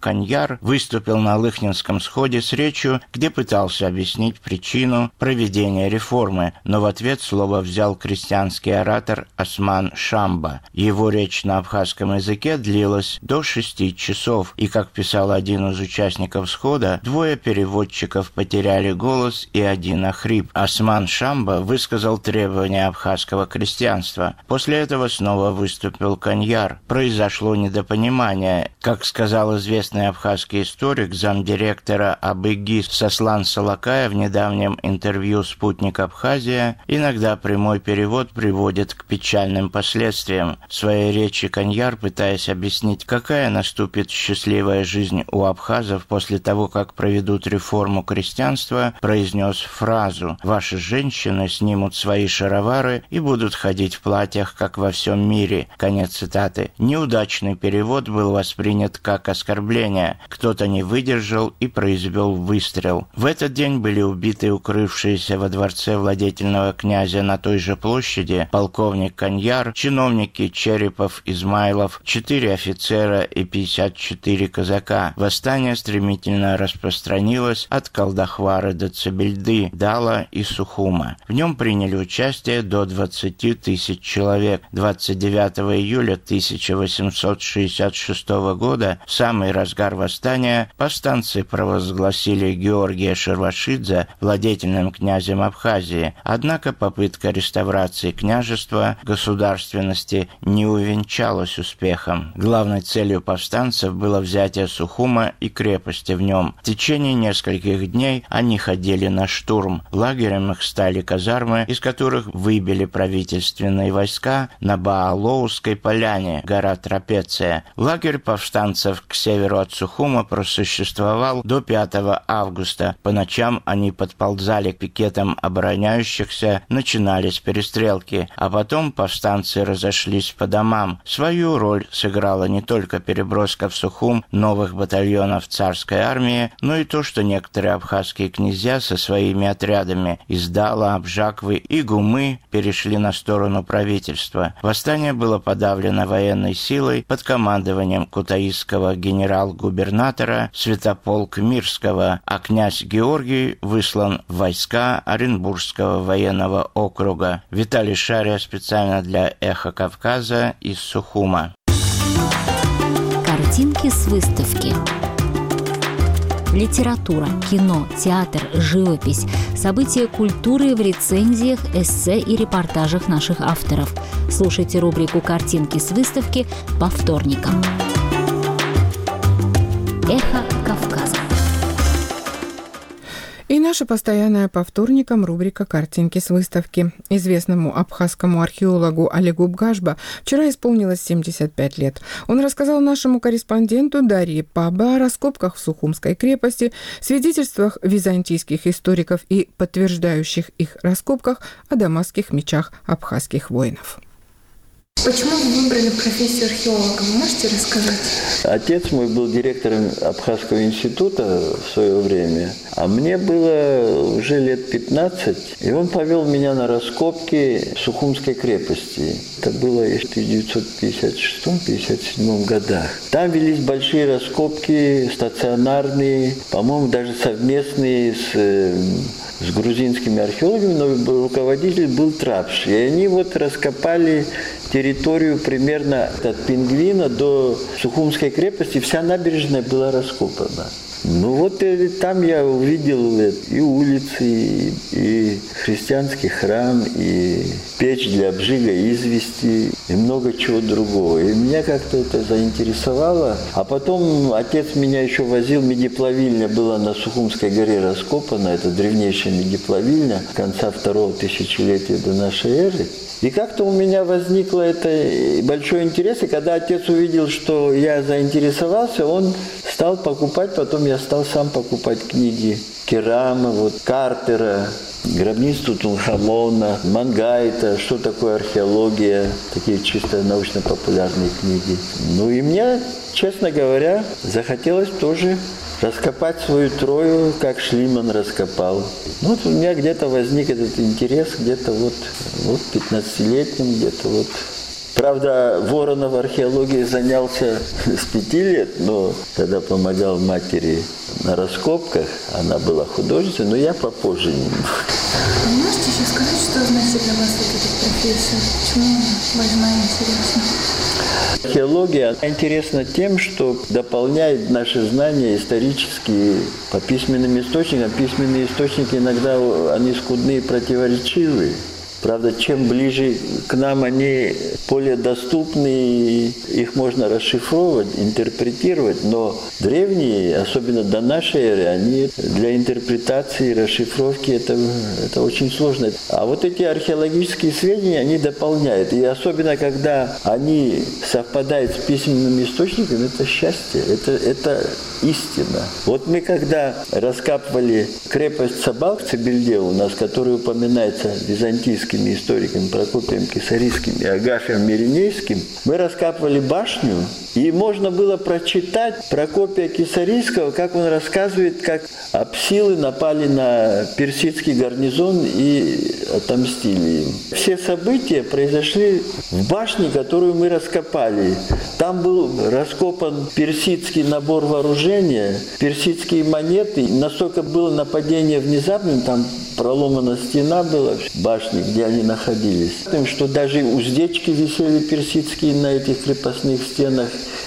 Каньяр выступил на Лыхнинском сходе с речью, где пытался объяснить причину проведения реформы, но в ответ слово взял крестьянский оратор Осман Шамба. Его речь на абхазском языке длилась до шести часов, и, как писал один из участников схода, двое переводчиков потеряли голос и один охрип. Осман Шамба высказал требования абхазского крестьянства. После этого снова выступил Каньяр. Произошло недопонимание. Как сказал известный абхазский историк, замдиректора АБЭГИС Сослан Салакая в недавнем интервью «Спутник Абхазия», иногда прямой перевод приводит к печальным последствиям. В своей речи Каньяр, пытаясь объяснить, какая наступит счастливая жизнь у абхазов после того, как проведут реформу крестьянства, произнес фразу: «Ваши женщины снимут свои шаровары и будут ходить в платьях, как во всем мире». Конец цитаты. Неудачный перевод был воспринят как оскорбление. Кто-то не выдержал и произвел выстрел. В этот день были убиты укрывшиеся во дворце владетельного князя на той же площади полковник Каньяр, чиновники Черепов, Измайлов, четыре офицера и пятьдесят четыре казака. Восстание стремительно распространилось от Колдахвара до Цабельды, Дала и Сухума. В нем приняли участие до двадцати тысяч человек. двадцать девятого июля тысяча восемьсот шестьдесят шестого года, в самый разгар восстания, повстанцы провозгласили Георгия Шервашидзе владетельным князем Абхазии. Однако попытка реставрации княжества, государственности не увенчалась успехом. Главной целью повстанцев было взятие Сухума и крепости в нем. В течение нескольких дней они ходили на штурм. Лагерем их стали казармы, из которых выбили правительственные войска на Баалоусской поляне, гора Трапеция. Лагерь повстанцев к северу от Сухума просуществовал до пятого августа. По ночам они подползали к пикетам обороняющихся, начинались перестрелки, а потом повстанцы разошлись по домам. Свою роль сыграла не только переброска в Сухум новых батальонов царской армии, но и то, что некоторые абхазские князья со своими отрядами из Дала, Абжаквы и Гумы перешли на сторону правительства. Восстание было подавлено военной силой под командованием кутаисского генерал-губернатора Святополк Мирского, а князь Георгий выслан в войска Оренбургского военного округа. Виталий Шария специально для «Эхо Кавказа» из Сухума. Картинки с выставки. Литература, кино, театр, живопись, события культуры в рецензиях, эссе и репортажах наших авторов. Слушайте рубрику «Картинки с выставки» по вторникам. Эхо Кавказа. И наша постоянная по вторникам рубрика «Картинки с выставки». Известному абхазскому археологу Олегу Бгашба вчера исполнилось семьдесят пять лет. Он рассказал нашему корреспонденту Дарье Паба о раскопках в Сухумской крепости, свидетельствах византийских историков и подтверждающих их раскопках о дамасских мечах абхазских воинов. Почему вы выбрали профессию археолога? Вы можете рассказать? Отец мой был директором Абхазского института в свое время, а мне было уже лет пятнадцать, и он повел меня на раскопки Сухумской крепости. Это было в тысяча девятьсот пятьдесят шестом — пятьдесят седьмом годах. Там велись большие раскопки, стационарные, по-моему, даже совместные с... с грузинскими археологами, но руководитель был Трапш. И они вот раскопали территорию примерно от Пингвина до Сухумской крепости. Вся набережная была раскопана. Ну вот и там я увидел и улицы, и, и христианский храм, и печь для обжига извести, и много чего другого. И меня как-то это заинтересовало. А потом отец меня еще возил, медиплавильня была на Сухумской горе раскопана, это древнейшая медиплавильня конца второго тысячелетия до нашей эры. И как-то у меня возникло это большой интерес, и когда отец увидел, что я заинтересовался, он стал покупать, потом я стал сам покупать книги Керама, вот, Картера, гробницу Тутанхамона, Мангайта, что такое археология, такие чисто научно-популярные книги. Ну и мне, честно говоря, захотелось тоже раскопать свою Трою, как Шлиман раскопал. Ну, вот у меня где-то возник этот интерес, где-то вот, вот пятнадцатилетним, где-то вот Правда, Воронов археологией занялся с пяти лет, но когда помогал матери на раскопках, она была художницей, но я попозже немного. Вы можете еще сказать, что значит для вас вот эта профессия? Почему она важна и интересна? Археология интересна тем, что дополняет наши знания исторические по письменным источникам. Письменные источники иногда они скудны и противоречивы. Правда, чем ближе к нам они более доступны, их можно расшифровывать, интерпретировать, но древние, особенно до нашей эры, они для интерпретации, расшифровки это, это очень сложно. А вот эти археологические сведения, они дополняют. И особенно, когда они совпадают с письменными источниками, это счастье, это, это истина. Вот мы, когда раскапывали крепость Цабал в Цибильде у нас, которая упоминается византийскими историками Прокопием Кесарийским и Агафием Миринейским, мы раскапывали башню, и можно было прочитать Прокопия Кесарийского, как он рассказывает, как апсилы напали на персидский гарнизон и отомстили им. Все события произошли в башне, которую мы раскопали. Там был раскопан персидский набор вооружения, персидские монеты. Настолько было нападение внезапным, там проломана стена была в башне, где они находились. Тем, что даже уздечки висели персидские на этих крепостных стенах,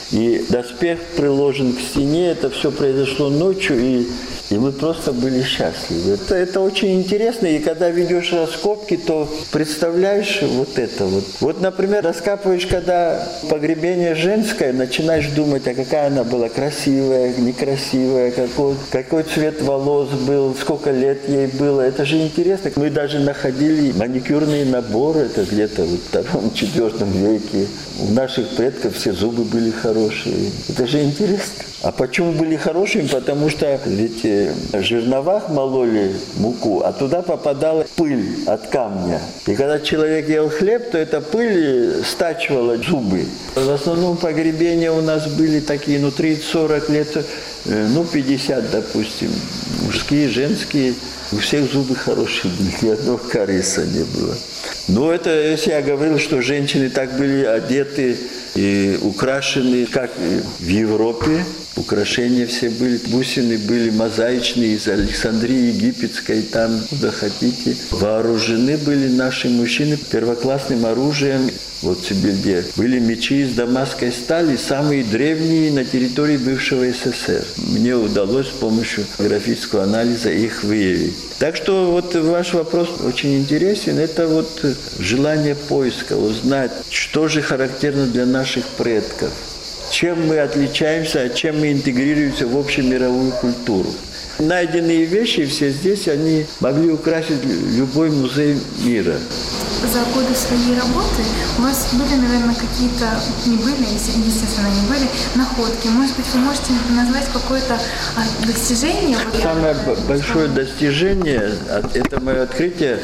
и доспех приложен к стене. Это все произошло ночью, и, и мы просто были счастливы. Это, это очень интересно, и когда ведешь раскопки, то представляешь вот это вот. Вот, например, раскапываешь, когда погребение женское, начинаешь думать, а какая она была, красивая, некрасивая, какой, какой цвет волос был, сколько лет ей было. Это же интересно. Мы даже находили маникюрные наборы, это где-то в втором-четвертом веке. У наших предков все зубы были хорошие. Это же интересно. А почему были хорошими? Потому что ведь в жерновах мололи муку, а туда попадала пыль от камня. И когда человек ел хлеб, то эта пыль стачивала зубы. В основном погребения у нас были такие, ну, тридцать-сорок лет, ну, пятьдесят, допустим. Мужские, женские. У всех зубы хорошие были, ни одного кариеса не было. Но это, если я говорил, что женщины так были одеты и украшены, как в Европе, украшения все были, бусины были мозаичные из Александрии Египетской, там, куда хотите. Вооружены были наши мужчины первоклассным оружием. Вот в Цибильде были мечи из дамасской стали, самые древние на территории бывшего СССР. Мне удалось с помощью графического анализа их выявить. Так что вот ваш вопрос очень интересен. Это вот желание поиска, узнать, что же характерно для наших предков. Чем мы отличаемся, а чем мы интегрируемся в общемировую культуру. Найденные вещи все здесь, они могли украсить любой музей мира. За годы своей работы у вас были, наверное, какие-то, не были, естественно, не были, находки. Может быть, вы можете назвать какое-то достижение? Самое большое достижение – это мое открытие,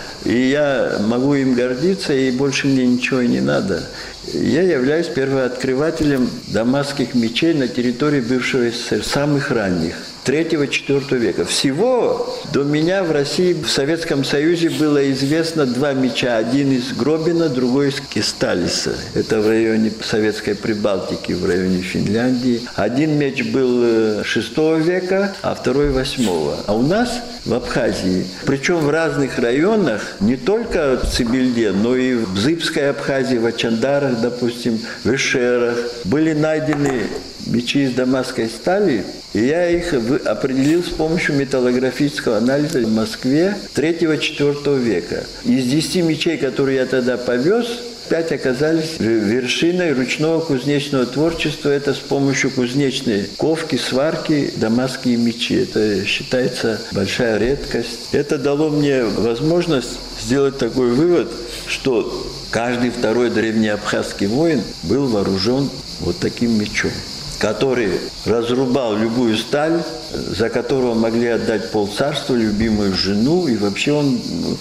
и я могу им гордиться, и больше мне ничего и не надо. Я являюсь первооткрывателем дамасских мечей на территории бывшего СССР, самых ранних, третьего-четвёртого века. Всего до меня в России, в Советском Союзе было известно два меча. Один из Гробина, другой из Кесталиса. Это в районе Советской Прибалтики, в районе Финляндии. Один меч был шестого века, а второй восьмого. А у нас в Абхазии, причем в разных районах, не только в Цибильде, но и в Бзыбской Абхазии, в Ачандарах, допустим, в Эшерах, были найдены мечи из дамасской стали, и я их определил с помощью металлографического анализа в Москве третьего-четвёртого века. Из десяти мечей, которые я тогда повез, пять оказались вершиной ручного кузнечного творчества. Это с помощью кузнечной ковки, сварки дамасские мечи. Это считается большая редкость. Это дало мне возможность сделать такой вывод, что каждый второй древнеабхазский воин был вооружен вот таким мечом, который разрубал любую сталь, за которого могли отдать полцарства, любимую жену, и вообще он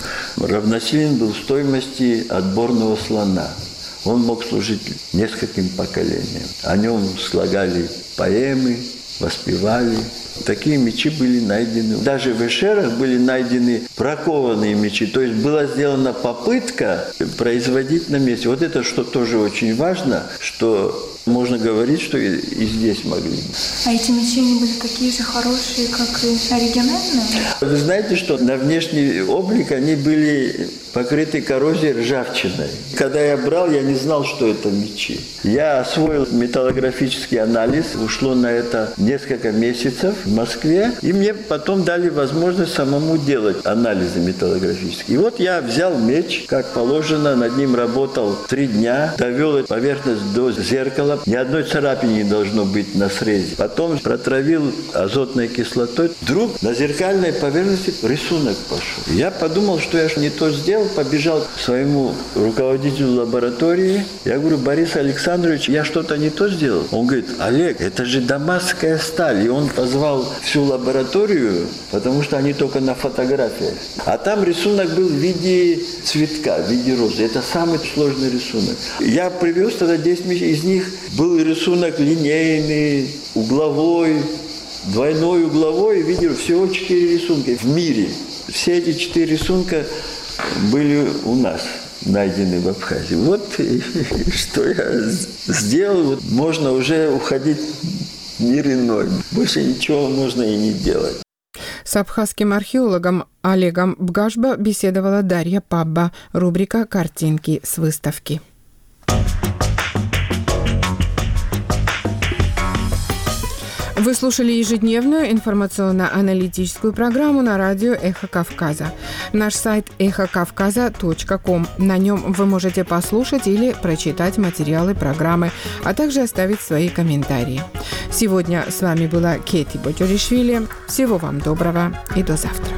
равносилен был стоимости отборного слона. Он мог служить нескольким поколениям. О нем слагали поэмы, воспевали. Такие мечи были найдены. Даже в Эшерах были найдены бракованные мечи. То есть была сделана попытка производить на месте. Вот это что тоже очень важно, что можно говорить, что и, и здесь могли. А эти мечи, они были такие же хорошие, как и оригинальные? Вы знаете, что на внешний облик они были покрыты коррозией, ржавчиной. Когда я брал, я не знал, что это мечи. Я освоил металлографический анализ. Ушло на это несколько месяцев в Москве. И мне потом дали возможность самому делать анализы металлографические. И вот я взял меч, как положено, над ним работал три дня, довел поверхность до зеркала. Ни одной царапины не должно быть на срезе. Потом протравил азотной кислотой. Вдруг на зеркальной поверхности рисунок пошел. Я подумал, что я не то сделал, побежал к своему руководителю лаборатории. Я говорю: Борис Александрович, я что-то не то сделал? Он говорит: Олег, это же дамасская сталь. И он позвал всю лабораторию, потому что они только на фотографиях. А там рисунок был в виде цветка, в виде розы. Это самый сложный рисунок. Я привез тогда десять мечей, из них был рисунок линейный, угловой, двойной угловой. Видел всего четыре рисунка в мире. Все эти четыре рисунка были у нас найдены в Абхазии. Вот что я сделал. Вот можно уже уходить в мир иной. Больше ничего можно и не делать. С абхазским археологом Олегом Бгашба беседовала Дарья Пабба. Рубрика «Картинки с выставки». Вы слушали ежедневную информационно-аналитическую программу на радио «Эхо Кавказа». Наш сайт эхо кавказа точка ком. На нем вы можете послушать или прочитать материалы программы, а также оставить свои комментарии. Сегодня с вами была Кети Ботюришвили. Всего вам доброго и до завтра.